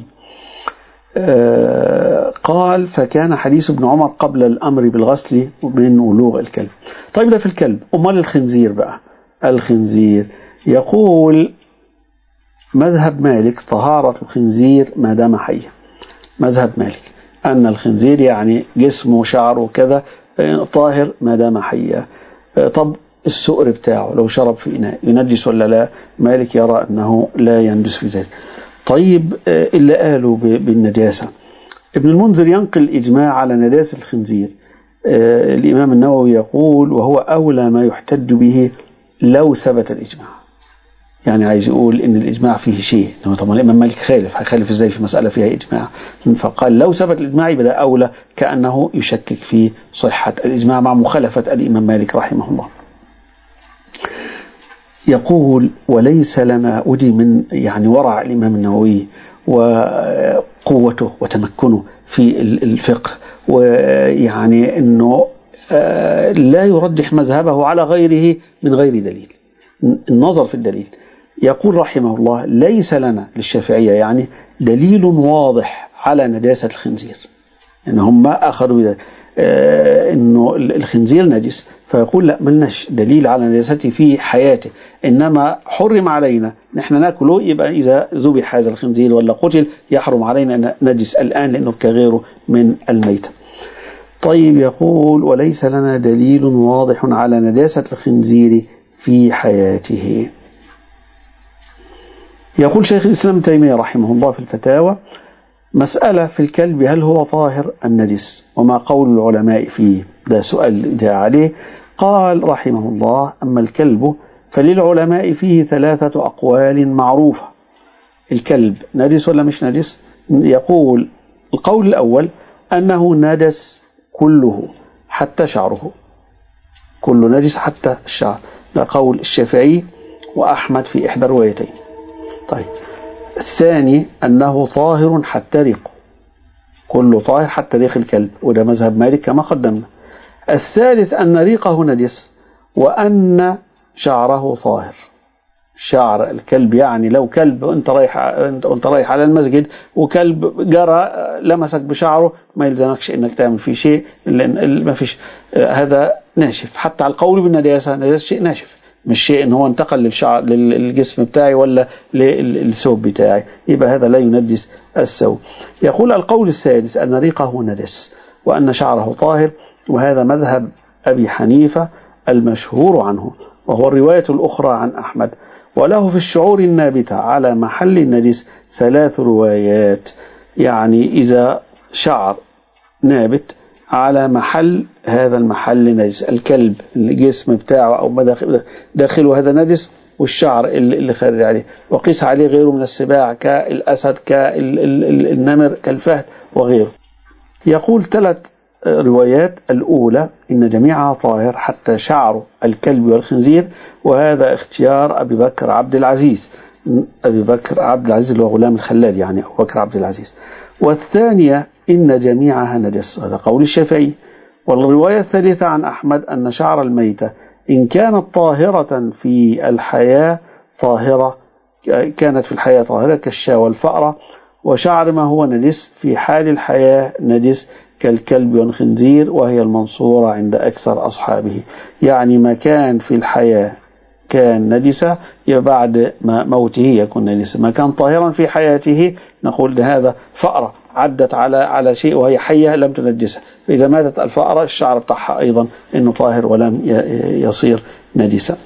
قال فكان حديث ابن عمر قبل الأمر بالغسل من ولوغ الكلب. طيب ده في الكلب، أمال الخنزير بقى، الخنزير يقول مذهب مالك طهارة الخنزير ما دام حيا، مذهب مالك أن الخنزير يعني جسمه وشعره وكذا طاهر ما دام حيا. طب السؤر بتاعه لو شرب في إناء ينجس ولا لا؟ مالك يرى أنه لا ينجس في ذلك. طيب اللي قالوا بالنجاسة، ابن المنذر ينقل الإجماع على نجاسة الخنزير. الإمام النووي يقول وهو أولى ما يحتج به لو ثبت الإجماع، يعني عايز يقول إن الإجماع فيه شيء، طبعا الإمام مالك هيخالف إزاي في مسألة فيها إجماع، فقال لو ثبت الإجماع بدأ أولى، كأنه يشكك في صحة الإجماع مع مخالفة الإمام مالك رحمه الله. يقول وليس لنا أدي من يعني ورع الإمام النووي وقوته وتمكنه في الفقه، ويعني أنه لا يرجح مذهبه على غيره من غير دليل، النظر في الدليل. يقول رحمه الله: ليس لنا للشافعية يعني دليل واضح على نجاسة الخنزير، إن هم أخذوا بذلك إنه الخنزير نجس، فيقول لا ملناش دليل على نجاسته في حياته، إنما حرم علينا نحن نأكله، يبقى إذا ذبح هذا الخنزير ولا قتل يحرم علينا أن نجس الآن لأنه كغيره من الميتة. طيب، يقول: وليس لنا دليل واضح على نجاسة الخنزير في حياته. يقول شيخ الإسلام تيمية رحمه الله في الفتاوى: مسألة في الكلب هل هو طاهر أم نجس، وما قول العلماء فيه؟ ده سؤال جاء عليه. قال رحمه الله: أما الكلب فللعلماء فيه 3 أقوال معروفة. الكلب نجس ولا مش نجس؟ يقول القول الأول أنه نجس كله حتى شعره، كله نجس حتى الشعر، ده قول الشافعي وأحمد في إحدى الروايتين. طيب، الثاني أنه طاهر حتى ريقه، كله طاهر حتى ريق الكلب، وده مذهب مالك كما قدمنا. الثالث أن ريقه نجس وأن شعره طاهر. شعر الكلب يعني لو كلب وانت رايح على المسجد وكلب جرى لمسك بشعره ما يلزمكش انك تعمل فيه شيء، لان ما فيش هذا ناشف. حتى على القول بالنجاسة، نجاسة شيء ناشف، مش شيء ان هو انتقل للشعر للجسم بتاعي ولا للثوب بتاعي، يبقى هذا لا ينجس الثوب. يقول القول السادس أن ريقه نجس وأن شعره طاهر، وهذا مذهب أبي حنيفة المشهور عنه، وهو الرواية الأخرى عن أحمد. وله في الشعور النابتة على محل النجس 3 روايات، يعني إذا شعر نابت على محل، هذا المحل نجس، الكلب الجسم بتاعه أو داخله هذا نجس، والشعر اللي خارج عليه، وقيس عليه غيره من السباع كالأسد كالنمر كالفهد وغيره. يقول 3 روايات: الأولى إن جميعها طاهر حتى شعر الكلب والخنزير، وهذا اختيار أبي بكر عبد العزيز، أبي بكر عبد العزيز اللي هو غلام الخلال يعني أبو بكر عبد العزيز. والثانية إن جميعها نجس، هذا قول الشافعي. والرواية الثالثة عن أحمد أن شعر الميتة إن كانت طاهرة في الحياة طاهرة، كانت في الحياة طاهرة كالشاة والفأرة، وشعر ما هو نجس في حال الحياة نجس كالكلب والخنزير، وهي المنصورة عند أكثر أصحابه. يعني ما كان في الحياة كان نجسة، بعد موته يكون نجسة. ما كان طاهرا في حياته نقول هذا فأرة عدت على شيء وهي حية لم تنجسها، فإذا ماتت الفأرة الشعر بتاعها أيضا إنه طاهر ولم يصير نجسا.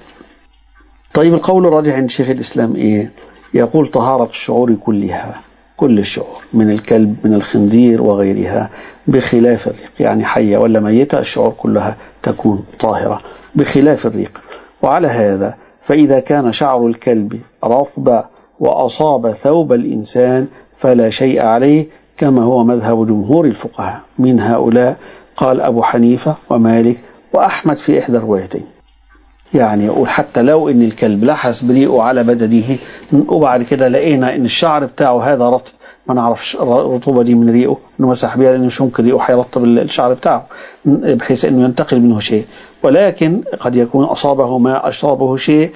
طيب، القول الراجح عند شيخ الإسلام إيه؟ يقول طهارة الشعور كلها، كل الشعور من الكلب من الخنزير وغيرها، بخلاف الريق، يعني حية ولا ميتة الشعور كلها تكون طاهرة بخلاف الريق. وعلى هذا فإذا كان شعر الكلب رطب وأصاب ثوب الإنسان فلا شيء عليه، كما هو مذهب جمهور الفقهاء. من هؤلاء قال أبو حنيفة ومالك وأحمد في إحدى الروايتين. يعني يقول حتى لو إن الكلب لحس بريقه على بدنه وبعد كده لقينا إن الشعر بتاعه هذا رطب، ما نعرفش الرطوبة دي من ريقه إنه مسح بيها، لأنه مش ممكن ريقه هيرطب الشعر بتاعه بحيث إنه ينتقل منه شيء، ولكن قد يكون أصابه ما أصابه شيء.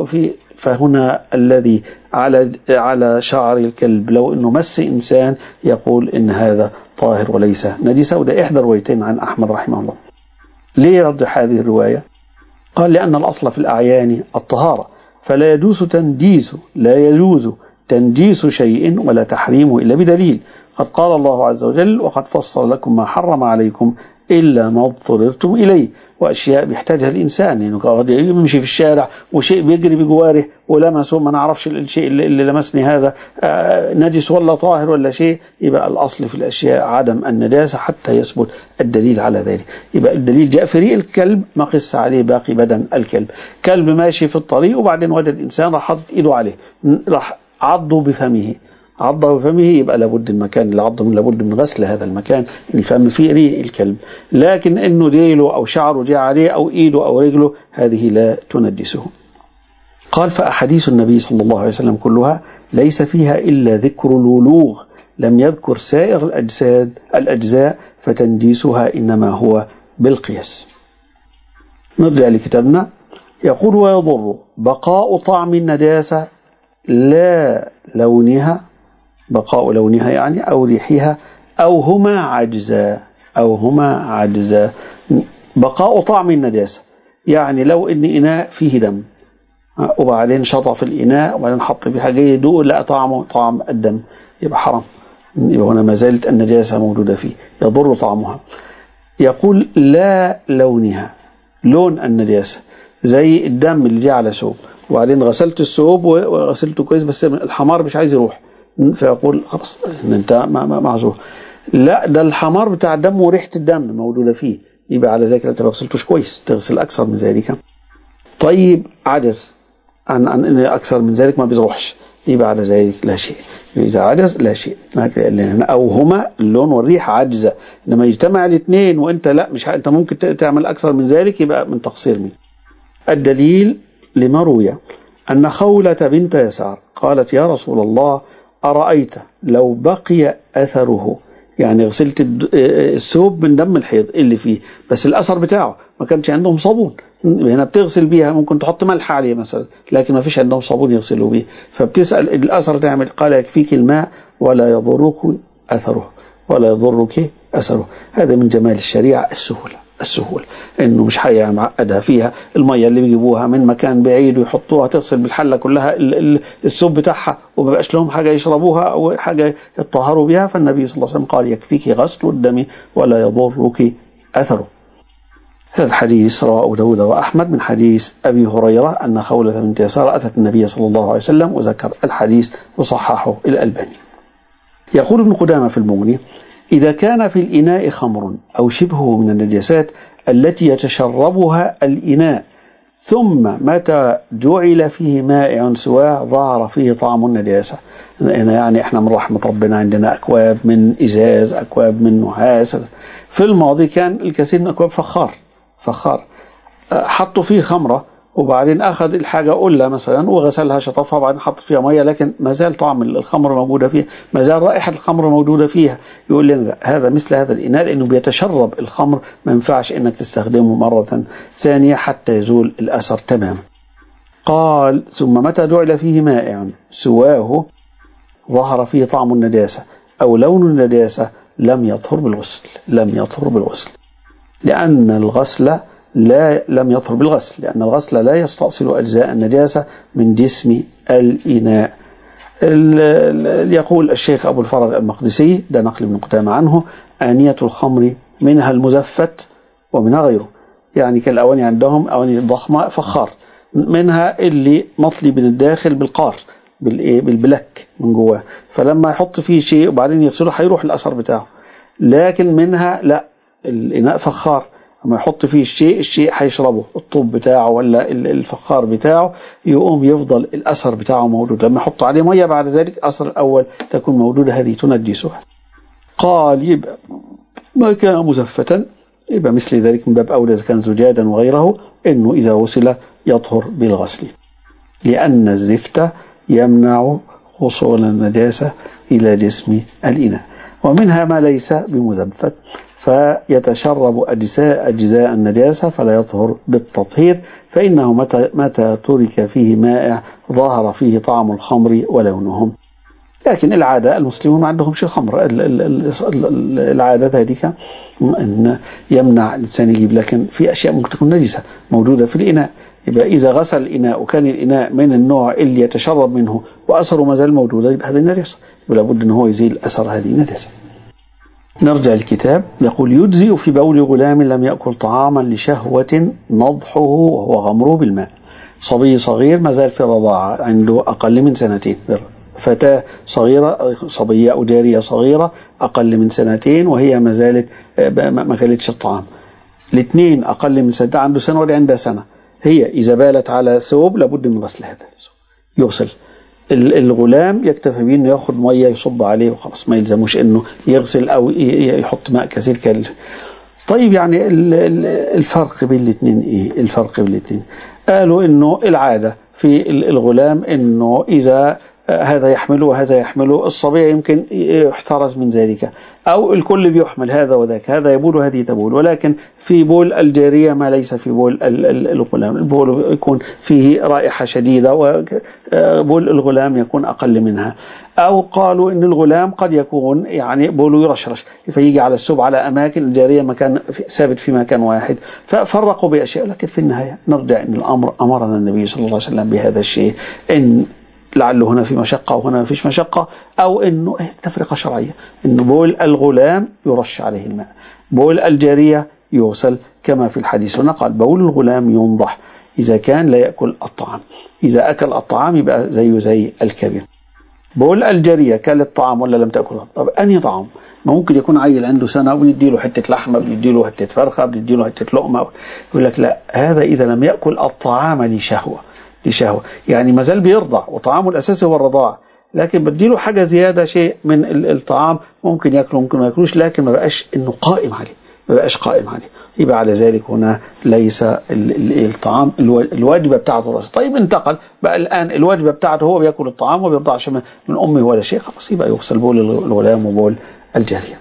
فهنا الذي على شعر الكلب لو إنه مس إنسان يقول إن هذا طاهر وليس نجسة، وده إحدى الروايتين عن أحمد رحمه الله. ليه يرجح هذه الرواية؟ قال لأن الأصل في الأعيان الطهارة، فلا يجوز تنجيس شيء ولا تحريمه إلا بدليل. قد قال الله عز وجل: وقد فصل لكم ما حرم عليكم إلا ما اضطررتم إليه. وأشياء بيحتاجها الإنسان، يعني قد يمشي في الشارع وشيء بيجري بجواره ولمسه ما نعرفش الشيء اللي لمسني هذا نجس ولا طاهر ولا شيء، يبقى الأصل في الأشياء عدم النجاسة حتى يثبت الدليل على ذلك. يبقى الدليل جاء في ريق الكلب، ما قص عليه باقي بدن الكلب. كلب ماشي في الطريق وبعدين وجد إنسان راح حاطط إيده عليه، راح عضه بفمه، يبقى لابد المكان اللي عضه من لابد من غسل هذا المكان، الفم فيه ريق الكلب. لكن انه ديله او شعره جاء عليه او ايده او رجله هذه لا تنجسه. قال: فأحاديث النبي صلى الله عليه وسلم كلها ليس فيها إلا ذكر الولوغ لم يذكر سائر الأجزاء فتنديسها إنما هو بالقياس. نرجع لكتابنا. يقول ويضر بقاء طعم النجاسة لا لونها، بقاء لونها يعني أو ريحها أو هما عجزا. بقاء طعم النجاسة يعني لو إن إناء فيه دم وبعدين شطف الإناء وبعدين حط فيه حاجة يدوق لا طعمه طعم الدم يبقى حرام، يبقى هنا ما زالت النجاسة موجودة فيه يضر طعمها. يقول لا لونها، لون النجاسة زي الدم اللي جه على ثوب وبعدين غسلت الثوب وغسلته كويس بس الحمار مش عايز يروح، فيقول خلاص انت معذور. لا ده الحمار بتاع الدم وريحة الدم موجودة فيه، يبقى على ذلك انت ما غسلتوش كويس، تغسل أكثر من ذلك. طيب عجز عن ان أكثر من ذلك ما بيروحش، يبقى على ذلك لا شيء. إذا عجز لا شيء، أو هما اللون والريحة عجزة، لما يجتمع الاثنين وانت لا مش انت ممكن تعمل أكثر من ذلك يبقى من تقصير منك. الدليل لما روي أن خولة بنت يسار قالت يا رسول الله أرأيت لو بقي أثره، يعني غسلت الثوب من دم الحيض اللي فيه بس الأثر بتاعه ما كانش عندهم صابون، هنا بتغسل بيها ممكن تحط ملح عليه مثلا لكن ما فيش عندهم صابون يغسلوا بيه، فبتسأل الأثر تعمل، قال يكفيك الماء ولا يضرك أثره. هذا من جمال الشريعة السهولة انه مش حاجه معقدها فيها. الميه اللي بيجيبوها من مكان بعيد ويحطوها تغسل بالحله كلها الثوب بتاعها وما بقاش لهم حاجه يشربوها او حاجه يطهروا بها، فالنبي صلى الله عليه وسلم قال يكفيك غسل الدم ولا يضرك اثره. هذا الحديث رواه أبو داود وأحمد من حديث أبي هريرة أن خولة بنت يسار أتت النبي صلى الله عليه وسلم، وذكر الحديث وصححه الألباني. يقول ابن قدامة في المغني إذا كان في الإناء خمر أو شبهه من النجاسات التي يتشربها الإناء ثم متى جعل فيه مائع سواه ظهر فيه طعم النجاسة. يعني احنا من رحمة ربنا عندنا أكواب من إزاز، أكواب من نحاس. في الماضي كان الكثير من أكواب فخار حطوا فيه خمرة وبعدين أخذ الحاجة قلة مثلا وغسلها شطفها وبعدين حط فيها مية لكن ما زال طعم الخمر موجودة فيها، ما زال رائحة الخمر موجودة فيها. يقول لنا هذا مثل هذا الإناء لأنه بيتشرب الخمر، ما ينفعش إنك تستخدمه مرة ثانية حتى يزول الأثر تماما. قال ثم متى جعل فيه مائع سواه ظهر فيه طعم النجاسة أو لون النجاسة لم يطهر بالغسل لأن الغسل لم يطهر بالغسل، لأن الغسل لا يستأصل أجزاء النجاسة من جسم الإناء. يقول الشيخ أبو الفرج المقدسي، ده نقل ابن قدامة عنه، آنية الخمر منها المزفت ومنها غيره، يعني كالأواني عندهم أواني ضخمة فخار، منها اللي مطلي من الداخل بالقار بالبلك من جواه، فلما يحط فيه شيء وبعدين يغسله هيروح الأثر بتاعه. لكن منها لا، الإناء فخار لما يحط فيه الشيء هيشربه الطوب بتاعه ولا الفخار بتاعه، يقوم يفضل الأثر بتاعه موجود. لما يحط عليه مية بعد ذلك الأثر الأول تكون موجودة، هذه تنجسها. قال يبقى ما كان مزفتا يبقى مثل ذلك من باب أولى إذا كان زجاجا وغيره إنه إذا غسل يطهر بالغسل، لأن الزفت يمنع وصول النجاسة إلى جسم الإناء. ومنها ما ليس بمزفت فيتشرب أجزاء النجاسة فلا يطهر بالتطهير، فإنه متى ترك فيه مائع ظهر فيه طعم الخمر ولونهم. لكن العادة المسلمون ما عندهم شيء خمر، العادة ذلك أن يمنع الإنسان يجيب، لكن في أشياء ممكن تكون نجسة موجودة في الإناء. يبقى إذا غسل الإناء وكان الإناء من النوع اللي يتشرب منه وأثره ما زال موجود يبقى هذه نجاسة، ولا بد أن هو يزيل أثر هذه النجاسة. نرجع الكتاب. يقول يجزئ في بول غلام لم يأكل طعاما لشهوة نضحه وهو غمره بالماء. صبي صغير ما زال في الرضاعة عنده أقل من 2 سنين، فتاة صغيرة صبية أو جارية صغيرة أقل من 2 سنين وهي ما زالت ما كلتش الطعام. الاثنين أقل من 1 سنة، عنده 1 سنة ولا عندها 1 سنة، هي إذا بالت على ثوب لابد من غسل هذا يغسل. الغلام يكتفي بأنه ياخذ مية يصب عليه وخلاص، ما يلزموش أنه يغسل أو يحط ماء كثير كالف. طيب يعني الفرق بين الاثنين إيه؟ الفرق بين الاثنين قالوا إنه العادة في الغلام إنه إذا هذا يحمله وهذا يحمله، الصبي يمكن يحترز من ذلك، أو الكل بيحمل هذا وذاك، هذا يبول وهذه تبول، ولكن في بول الجارية ما ليس في بول الغلام. البول يكون فيه رائحة شديدة وبول الغلام يكون أقل منها. أو قالوا إن الغلام قد يكون يعني بوله يرشرش فيجي على السب على أماكن، الجارية مكان ثابت في مكان واحد، ففرقوا بأشياء. لكن في النهاية نرجع إن الأمر أمرنا النبي صلى الله عليه وسلم بهذا الشيء، إن لعله هنا في مشقة وهنا ما فيش مشقة، أو إنه تفرقة شرعية، إنه بول الغلام يرش عليه الماء، بول الجارية يغسل كما في الحديث. هنا قال بول الغلام ينضح إذا كان لا يأكل الطعام، إذا أكل الطعام يبقى زي الكبير. بول الجارية كل الطعام ولا لم تأكله؟ طب أنهي طعام؟ ما ممكن يكون عيل عنده سنة وبنديله حتة لحمة، بنديله حتة فرخة، بنديله حتة لقمة، يقول لك لا، هذا إذا لم يأكل الطعام لشهوة يعني ما زال بيرضع وطعامه الأساسي هو الرضاعة، لكن بديله حاجة زيادة شيء من الطعام، ممكن يأكله ممكن ما يأكلوش، لكن ما بقاش إنه قائم عليه، ما بقاش قائم عليه، يبقى على ذلك هنا ليس الطعام الواجبة بتاعته رأس. طيب انتقل بقى الآن الواجبة بتاعته هو بيأكل الطعام وبيرضعش من أمه ولا شيء، خلاص يبقى يغسل بول الغلام وبول الجارية.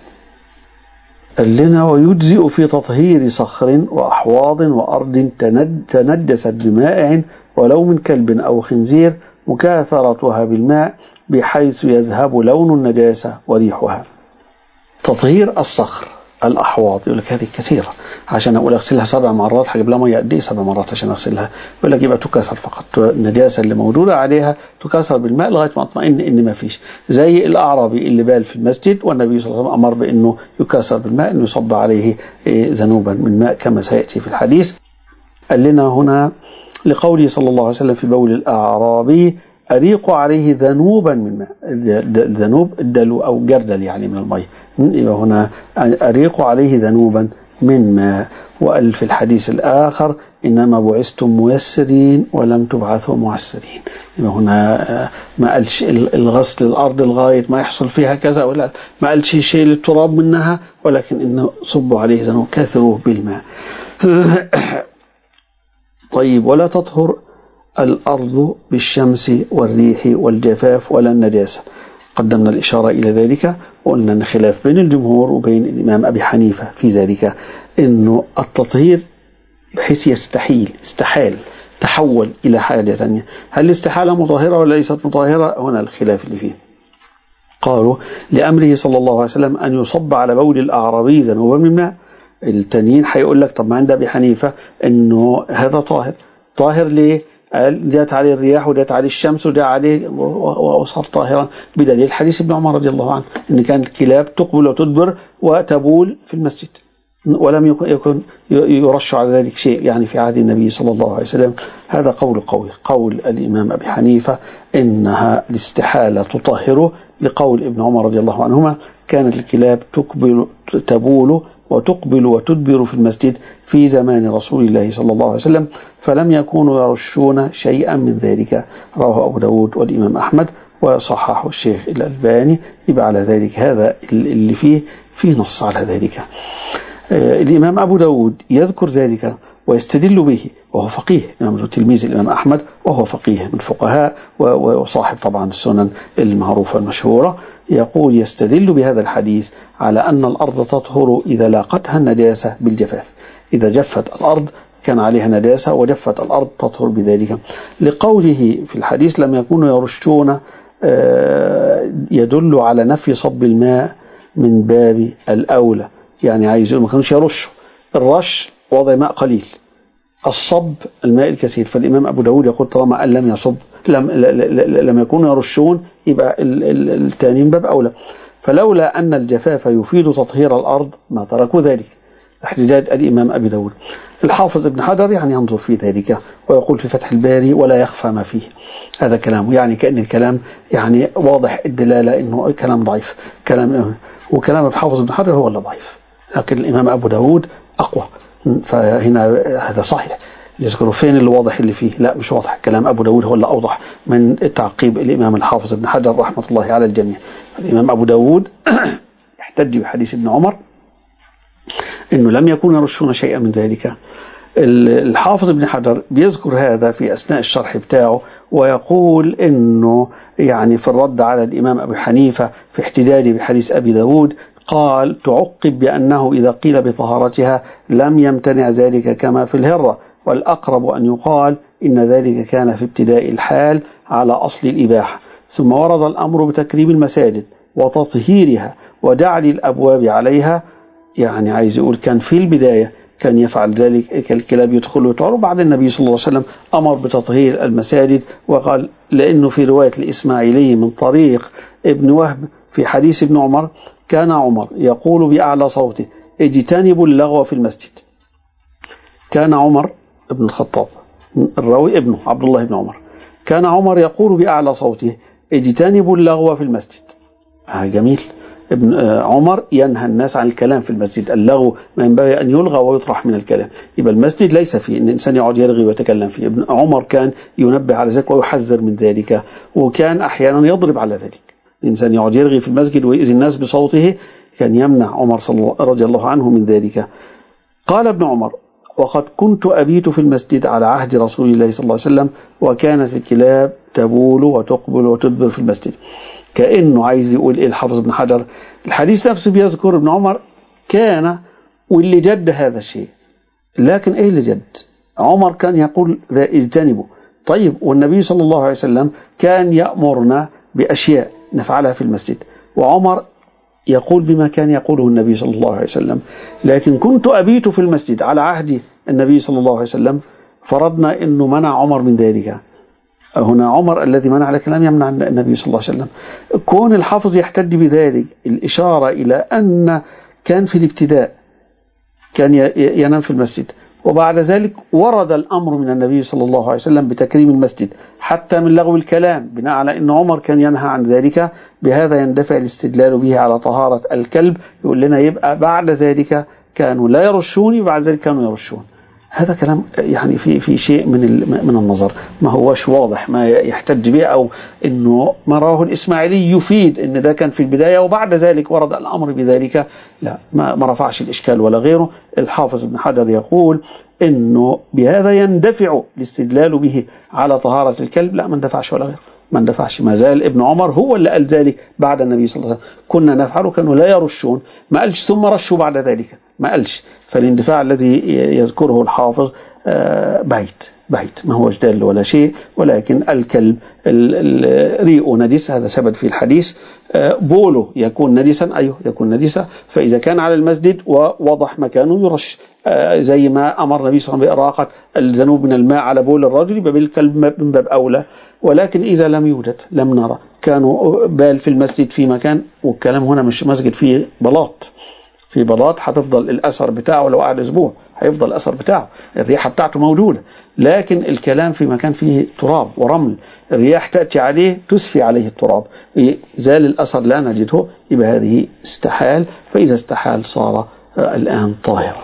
قال لنا ويجزئ في تطهير صخر وأحواض وأرض تنجست بمائع ولو من كلب أو خنزير مكاثرتها بالماء بحيث يذهب لون النجاسة وريحها. تطهير الصخر، الأحواض، يقول لك هذه كثيرة، عشان أقول أغسلها 7 مرات هجيب لها مية قد إيه 7 مرات عشان أغسلها؟ يقول لك يبقى تكسر فقط، النجاسة اللي موجودة عليها تكسر بالماء لغاية ما أطمئن إن ما فيش، زي الأعرابي اللي بال في المسجد والنبي صلى الله عليه وسلم أمر بأنه يكسر بالماء، إنه يصب عليه ذنوبا من ماء كما سيأتي في الحديث. قال لنا هنا لقوله صلى الله عليه وسلم في بول الأعرابي أريق عليه ذنوبا من ماء، الذنوب الدلو أو جردل يعني من الماء، يبقى هنا أريق عليه ذنوبا من ماء. وقال في الحديث الآخر إنما بعثتم ميسرين ولم تبعثوا معسرين، يبقى هنا ما قالش الغسل الأرض لغاية ما يحصل فيها كذا، ولا ما قالش شيء للتراب منها، ولكن إنه صبوا عليه ذنوب كاثروه بالماء. طيب ولا تطهر الأرض بالشمس والريح والجفاف ولا النجاسة، قدمنا الإشارة إلى ذلك، وقلنا أن خلاف بين الجمهور وبين الإمام أبي حنيفة في ذلك، إنه التطهير بحيث استحال تحول إلى حاجة ثانية، هل الاستحالة مطهرة ولا ليست مطهرة؟ هنا الخلاف اللي فيه. قالوا لأمره صلى الله عليه وسلم أن يصب على بول الأعرابي ذنوبا من ماء، التانيين هيقول لك طب ما عند أبي حنيفة إنه هذا طاهر ليه؟ جاءت عليه الرياح وجاءت عليه الشمس وجاء عليه وصار طاهرا، بدليل حديث ابن عمر رضي الله عنه إن كانت الكلاب تقبل وتدبر وتبول في المسجد، ولم يكن يرش على ذلك شيء يعني في عهد النبي صلى الله عليه وسلم. هذا قول قوي، قول الإمام أبي حنيفة إنها الاستحالة تطهره، لقول ابن عمر رضي الله عنهما كانت الكلاب تبول وتقبل وتدبر في المسجد في زمان رسول الله صلى الله عليه وسلم، فلم يكونوا يرشون شيئا من ذلك. رواه أبو داود والإمام أحمد وصححه الشيخ الألباني. يبقى على ذلك هذا اللي فيه نص على ذلك. الإمام أبو داود يذكر ذلك ويستدل به، وهو فقيه، تلميذ الإمام أحمد وهو فقيه من فقهاء وصاحب طبعا السنن المعروفة المشهورة، يقول يستدل بهذا الحديث على أن الأرض تطهر إذا لاقتها النجاسة بالجفاف، إذا جفت الأرض كان عليها نجاسة وجفت الأرض تطهر بذلك، لقوله في الحديث لم يكونوا يرشون، يدل على نفي صب الماء من باب الأولى، يعني عايز يقول ما كانوش يرشوا، الرش وضع ماء قليل، الصب الماء الكثير. فالإمام أبو داود يقول طالما أن لم يصب لم يكونوا يرشون يبقى الثاني من باب أولى، فلولا أن الجفاف يفيد تطهير الأرض ما تركوا ذلك، احتجاج الإمام أبي داود. الحافظ ابن حجر يعني ينظر في ذلك ويقول في فتح الباري ولا يخفى ما فيه، هذا كلامه، يعني كأن الكلام يعني واضح الدلالة إنه كلام ضعيف، وكلام الحافظ ابن حجر هو اللي ضعيف، لكن الإمام أبو داود أقوى. فهنا هذا صحيح، يذكروا فين اللي واضح اللي فيه؟ لا مش واضح، كلام أبو داود هو اللي أوضح من تعقيب الإمام الحافظ ابن حجر رحمة الله على الجميع. الإمام أبو داود يحتج بحديث ابن عمر إنه لم يكونوا يرشون شيئا من ذلك، الحافظ ابن حجر بيذكر هذا في أثناء الشرح بتاعه، ويقول إنه يعني في الرد على الإمام أبي حنيفة في احتجاجه بحديث أبي داود، قال تعقب بأنه إذا قيل بطهارتها لم يمتنع ذلك كما في الهرة، والأقرب أن يقال إن ذلك كان في ابتداء الحال على أصل الإباحة، ثم ورد الأمر بتكريم المساجد وتطهيرها وجعل الأبواب عليها. يعني عايز يقول كان في البداية كان يفعل ذلك كالكلاب يدخل ويطهر، بعد النبي صلى الله عليه وسلم أمر بتطهير المساجد، وقال لأنه في رواية الإسماعيلي من طريق ابن وهب في حديث ابن عمر كان عمر يقول بأعلى صوته اجتنبوا اللغو في المسجد. كان عمر ابن الخطاب الراوي ابنه عبد الله بن عمر، كان عمر يقول بأعلى صوته اجتنبوا اللغو في المسجد. جميل. ابن عمر ينهى الناس عن الكلام في المسجد، اللغو ما ينبغي أن يلغى ويطرح من الكلام، يبقى المسجد ليس فيه أن الإنسان يقعد يرغي ويتكلم فيه. ابن عمر كان ينبه على ذلك ويحذر من ذلك، وكان أحيانا يضرب على ذلك. الإنسان يقعد يرغي في المسجد ويؤذي الناس بصوته، كان يمنع عمر رضي الله عنه من ذلك. قال ابن عمر وقد كنت أبيت في المسجد على عهد رسول الله صلى الله عليه وسلم وكانت الكلاب تبول وتقبل وتدبر في المسجد. كأنه عايز يقول إيه الحافظ ابن حجر؟ الحديث نفسه بيذكر ابن عمر كان واللي جد هذا الشيء، لكن إيه اللي جد؟ عمر كان يقول ذا اجتنبوا. طيب والنبي صلى الله عليه وسلم كان يأمرنا بأشياء نفعلها في المسجد، وعمر يقول بما كان يقوله النبي صلى الله عليه وسلم. لكن كنت أبيت في المسجد على عهد النبي صلى الله عليه وسلم، فرضنا أنه منع عمر من ذلك. هنا عمر الذي منع الكلام يمنع النبي صلى الله عليه وسلم. كون الحافظ يحتج بذلك الإشارة إلى أن كان في الابتداء كان ينام في المسجد، وبعد ذلك ورد الأمر من النبي صلى الله عليه وسلم بتكريم المسجد حتى من لغو الكلام، بناء على أن عمر كان ينهى عن ذلك. بهذا يندفع الاستدلال به على طهارة الكلب. يقول لنا يبقى بعد ذلك كانوا لا يرشون، وبعد ذلك كانوا يرشون. هذا كلام يعني في شيء من النظر، ما هوش واضح ما يحتج به، أو إنه ما راه الإسماعيلي يفيد إن ده كان في البداية وبعد ذلك ورد الأمر بذلك. لا، ما رفعش الإشكال ولا غيره. الحافظ ابن حجر يقول إنه بهذا يندفع الاستدلال به على طهارة الكلب. لا، ما اندفعش ولا غيره، ما اندفعش. ما زال ابن عمر هو اللي قال ذلك بعد النبي صلى الله عليه وسلم، كنا نفعله، كانوا لا يرشون. ما قالش ثم رشوا بعد ذلك، ما قالش. فالاندفاع الذي يذكره الحافظ بعيد ما هو جدال ولا شيء. ولكن الكلب ريء نجس، هذا ثبت في الحديث. بوله يكون نجسا، أيوه يكون نجسا. فإذا كان على المسجد ووضح مكانه يرش، زي ما أمر النبي صلى الله عليه وسلم بإراقة الذنوب من الماء على بول الرجل، يبقى بالكلب من باب أولى. ولكن إذا لم يوجد، لم نرى، كانوا بال في المسجد في مكان، والكلام هنا مش مسجد فيه بلاط، في بلاط هتفضل الأثر بتاعه لو قعد أسبوع هيفضل الأثر بتاعه، الريحة بتاعته موجودة. لكن الكلام في مكان فيه تراب ورمل، الرياح تأتي عليه تسفي عليه التراب، زال الأثر لا نجده، يبقى هذه استحال. فإذا استحال صار الآن طاهرا.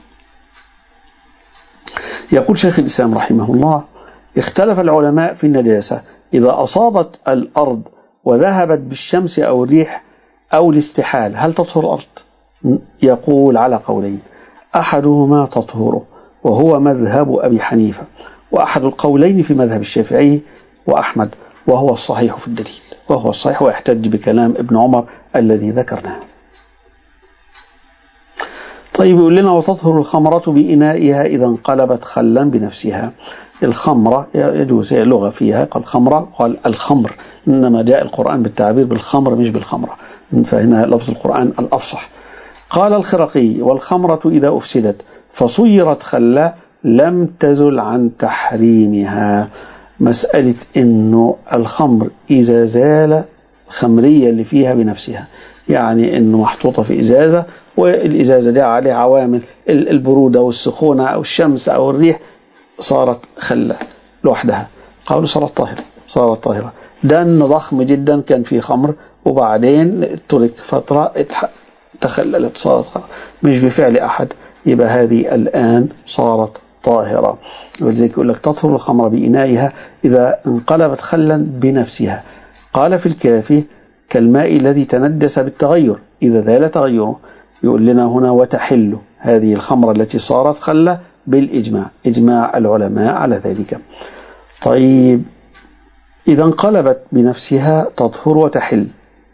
يقول شيخ الإسلام رحمه الله اختلف العلماء في النجاسة إذا أصابت الأرض وذهبت بالشمس أو الريح أو الاستحال هل تطهر الأرض؟ يقول على قولين، أحدهما تطهره وهو مذهب أبي حنيفة، وأحد القولين في مذهب الشافعي وأحمد، وهو الصحيح في الدليل، وهو الصحيح ويحتج بكلام ابن عمر الذي ذكرناه. طيب يقول لنا وتطهر الخمرة بإنائها إذا انقلبت خلا بنفسها. الخمرة يجوز لغة فيها، قال خمرة قال الخمر، إنما جاء القرآن بالتعبير بالخمر مش بالخمرة، فهنا لفظ القرآن الأفصح. قال الخرقي والخمرة إذا أفسدت فصيرت خلا لم تزل عن تحريمها. مسألة إنه الخمر إذا زال خمرية اللي فيها بنفسها، يعني إنه محطوطة في إزازة، والإزازة دي عليها عوامل البرودة والسخونة أو الشمس أو الريح، صارت خلا لوحدها، قالوا صارت طاهرة. دن ضخم جدا كان فيه خمر وبعدين ترك فترة تخللت صارت خلا، مش بفعل أحد، يبقى هذه الآن صارت طاهرة. ولذلك يقول لك تطهر الخمر بإنائها إذا انقلبت خلا بنفسها. قال في الكافي كالماء الذي تندس بالتغير إذا زال تغيره. يقول لنا هنا وتحل هذه الخمر التي صارت خلا بالإجماع، إجماع العلماء على ذلك. طيب إذا انقلبت بنفسها تطهر وتحل.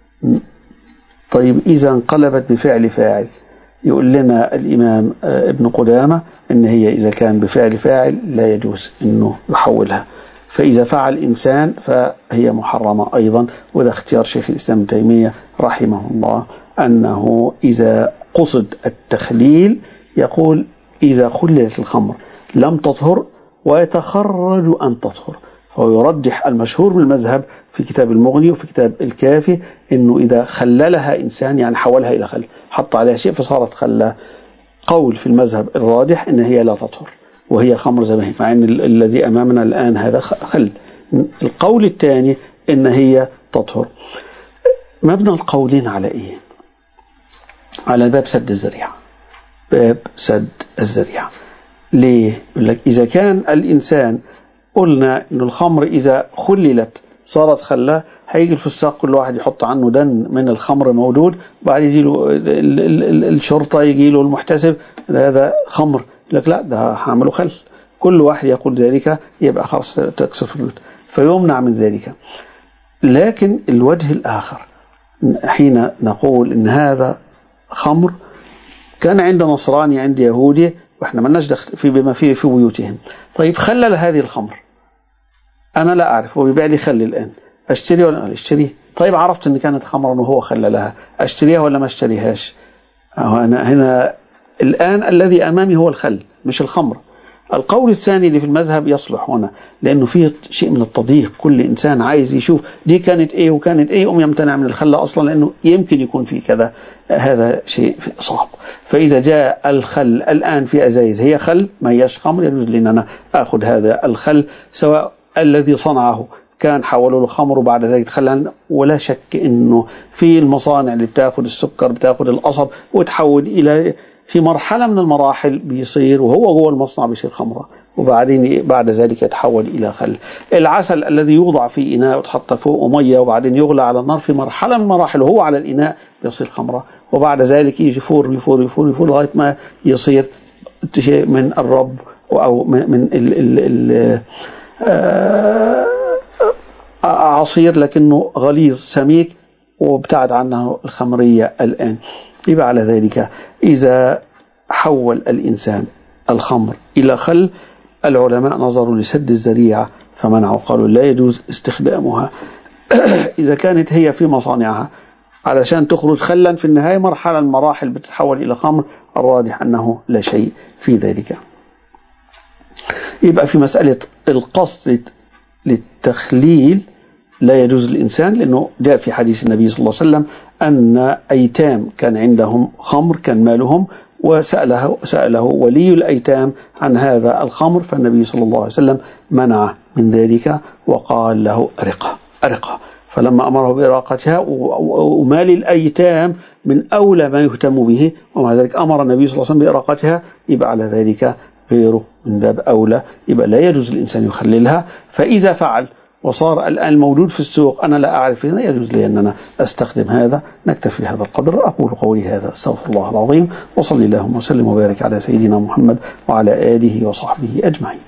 طيب إذا انقلبت بفعل فاعل، يقول لنا الإمام ابن قدامة إن هي إذا كان بفعل فاعل لا يجوز إنه يحولها، فإذا فعل إنسان فهي محرمة أيضا. وده اختيار شيخ الإسلام ابن تيمية رحمه الله، أنه إذا قصد التخليل يقول إذا خللت الخمر لم تطهر ويتخرج أن تطهر. فهو يرجح المشهور من المذهب في كتاب المغني وفي كتاب الكافي إنه إذا خللها إنسان يعني حولها إلى خل، حط عليها شيء فصارت خلا. قول في المذهب الراجح إن هي لا تطهر وهي خمر زي ما هي، مع إن الذي أمامنا الآن هذا خل. القول الثاني إن هي تطهر. مبنى القولين على إيه؟ على باب سد الذريعة، باب سد الذريعة. ليه؟ يقول لك إذا كان الإنسان قلنا إن الخمر إذا خللت صارت خلا، هيجي الفساق كل واحد يحط عنه دن من الخمر موجود، وبعد يجي له الشرطة، يجي له المحتسب هذا خمر، لك لا ده هعمله خل، كل واحد يقول ذلك يبقى خلاص تكسر في البيوت، فيمنع من ذلك. لكن الوجه الآخر حين نقول إن هذا خمر كان عند نصراني عند يهودي وإحنا مالناش دخل في بما فيه في بيوتهم، طيب خلل هذه الخمر، أنا لا أعرف وبيبيع لي خل الآن، أشتري ولا أشتريه؟ طيب عرفت إن كانت خمرا وهو خللها، أشتريها ولا ما أشتريهاش؟ أنا هنا الآن الذي أمامي هو الخل مش الخمر. القول الثاني اللي في المذهب يصلح هنا، لأنه فيه شيء من التضييق، كل إنسان عايز يشوف دي كانت إيه وكانت إيه، يمتنع من الخل أصلا لأنه يمكن يكون فيه كذا، هذا شيء صعب. فإذا جاء الخل الآن في أزايز هي خل ما هيش خمر، يجوز لي أن أنا أخذ هذا الخل سواء الذي صنعه كان حولوا له خمر وبعد ذلك خلا. ولا شك إنه في المصانع اللي بتاخد السكر بتاخد القصب وتحول إلى في مرحلة من المراحل بيصير وهو جوه المصنع بيصير خمرة، وبعدين بعد ذلك يتحول إلى خل. العسل الذي يوضع في إناء وتحط فوقه مية وبعدين يغلى على النار في مرحلة من المراحل وهو على الإناء بيصير خمرة، وبعد ذلك يجي يفور يفور يفور يفور لغاية ما يصير شيء من الرب أو من عصير لكنه غليظ سميك وابتعد عنه الخمرية الآن. يبقى على ذلك إذا حول الإنسان الخمر إلى خل، العلماء نظروا لسد الذريعة فمنعوا، قالوا لا يجوز استخدامها إذا كانت هي في مصانعها علشان تخرج خلا في النهاية مرحلة المراحل بتتحول إلى خمر، الراجح أنه لا شيء في ذلك. يبقى في مسألة القصد للتخليل لا يجوز للإنسان، لأنه جاء في حديث النبي صلى الله عليه وسلم أن أيتام كان عندهم خمر كان مالهم، وسأله ولي الأيتام عن هذا الخمر، فالنبي صلى الله عليه وسلم منع من ذلك وقال له أرقه. فلما أمره بإراقتها، ومال الأيتام من أولى ما يهتم به، ومع ذلك أمر النبي صلى الله عليه وسلم بإراقتها، يبقى على ذلك غيره من باب أولى، يبقى لا يجوز الإنسان يخللها. فإذا فعل وصار الآن موجود في السوق أنا لا أعرف هنا، يجوز لي أن أنا أستخدم هذا. نكتفي هذا القدر، أقول قولي هذا استغفر الله العظيم، وصلي اللهم وسلم وبارك على سيدنا محمد وعلى آله وصحبه أجمعين.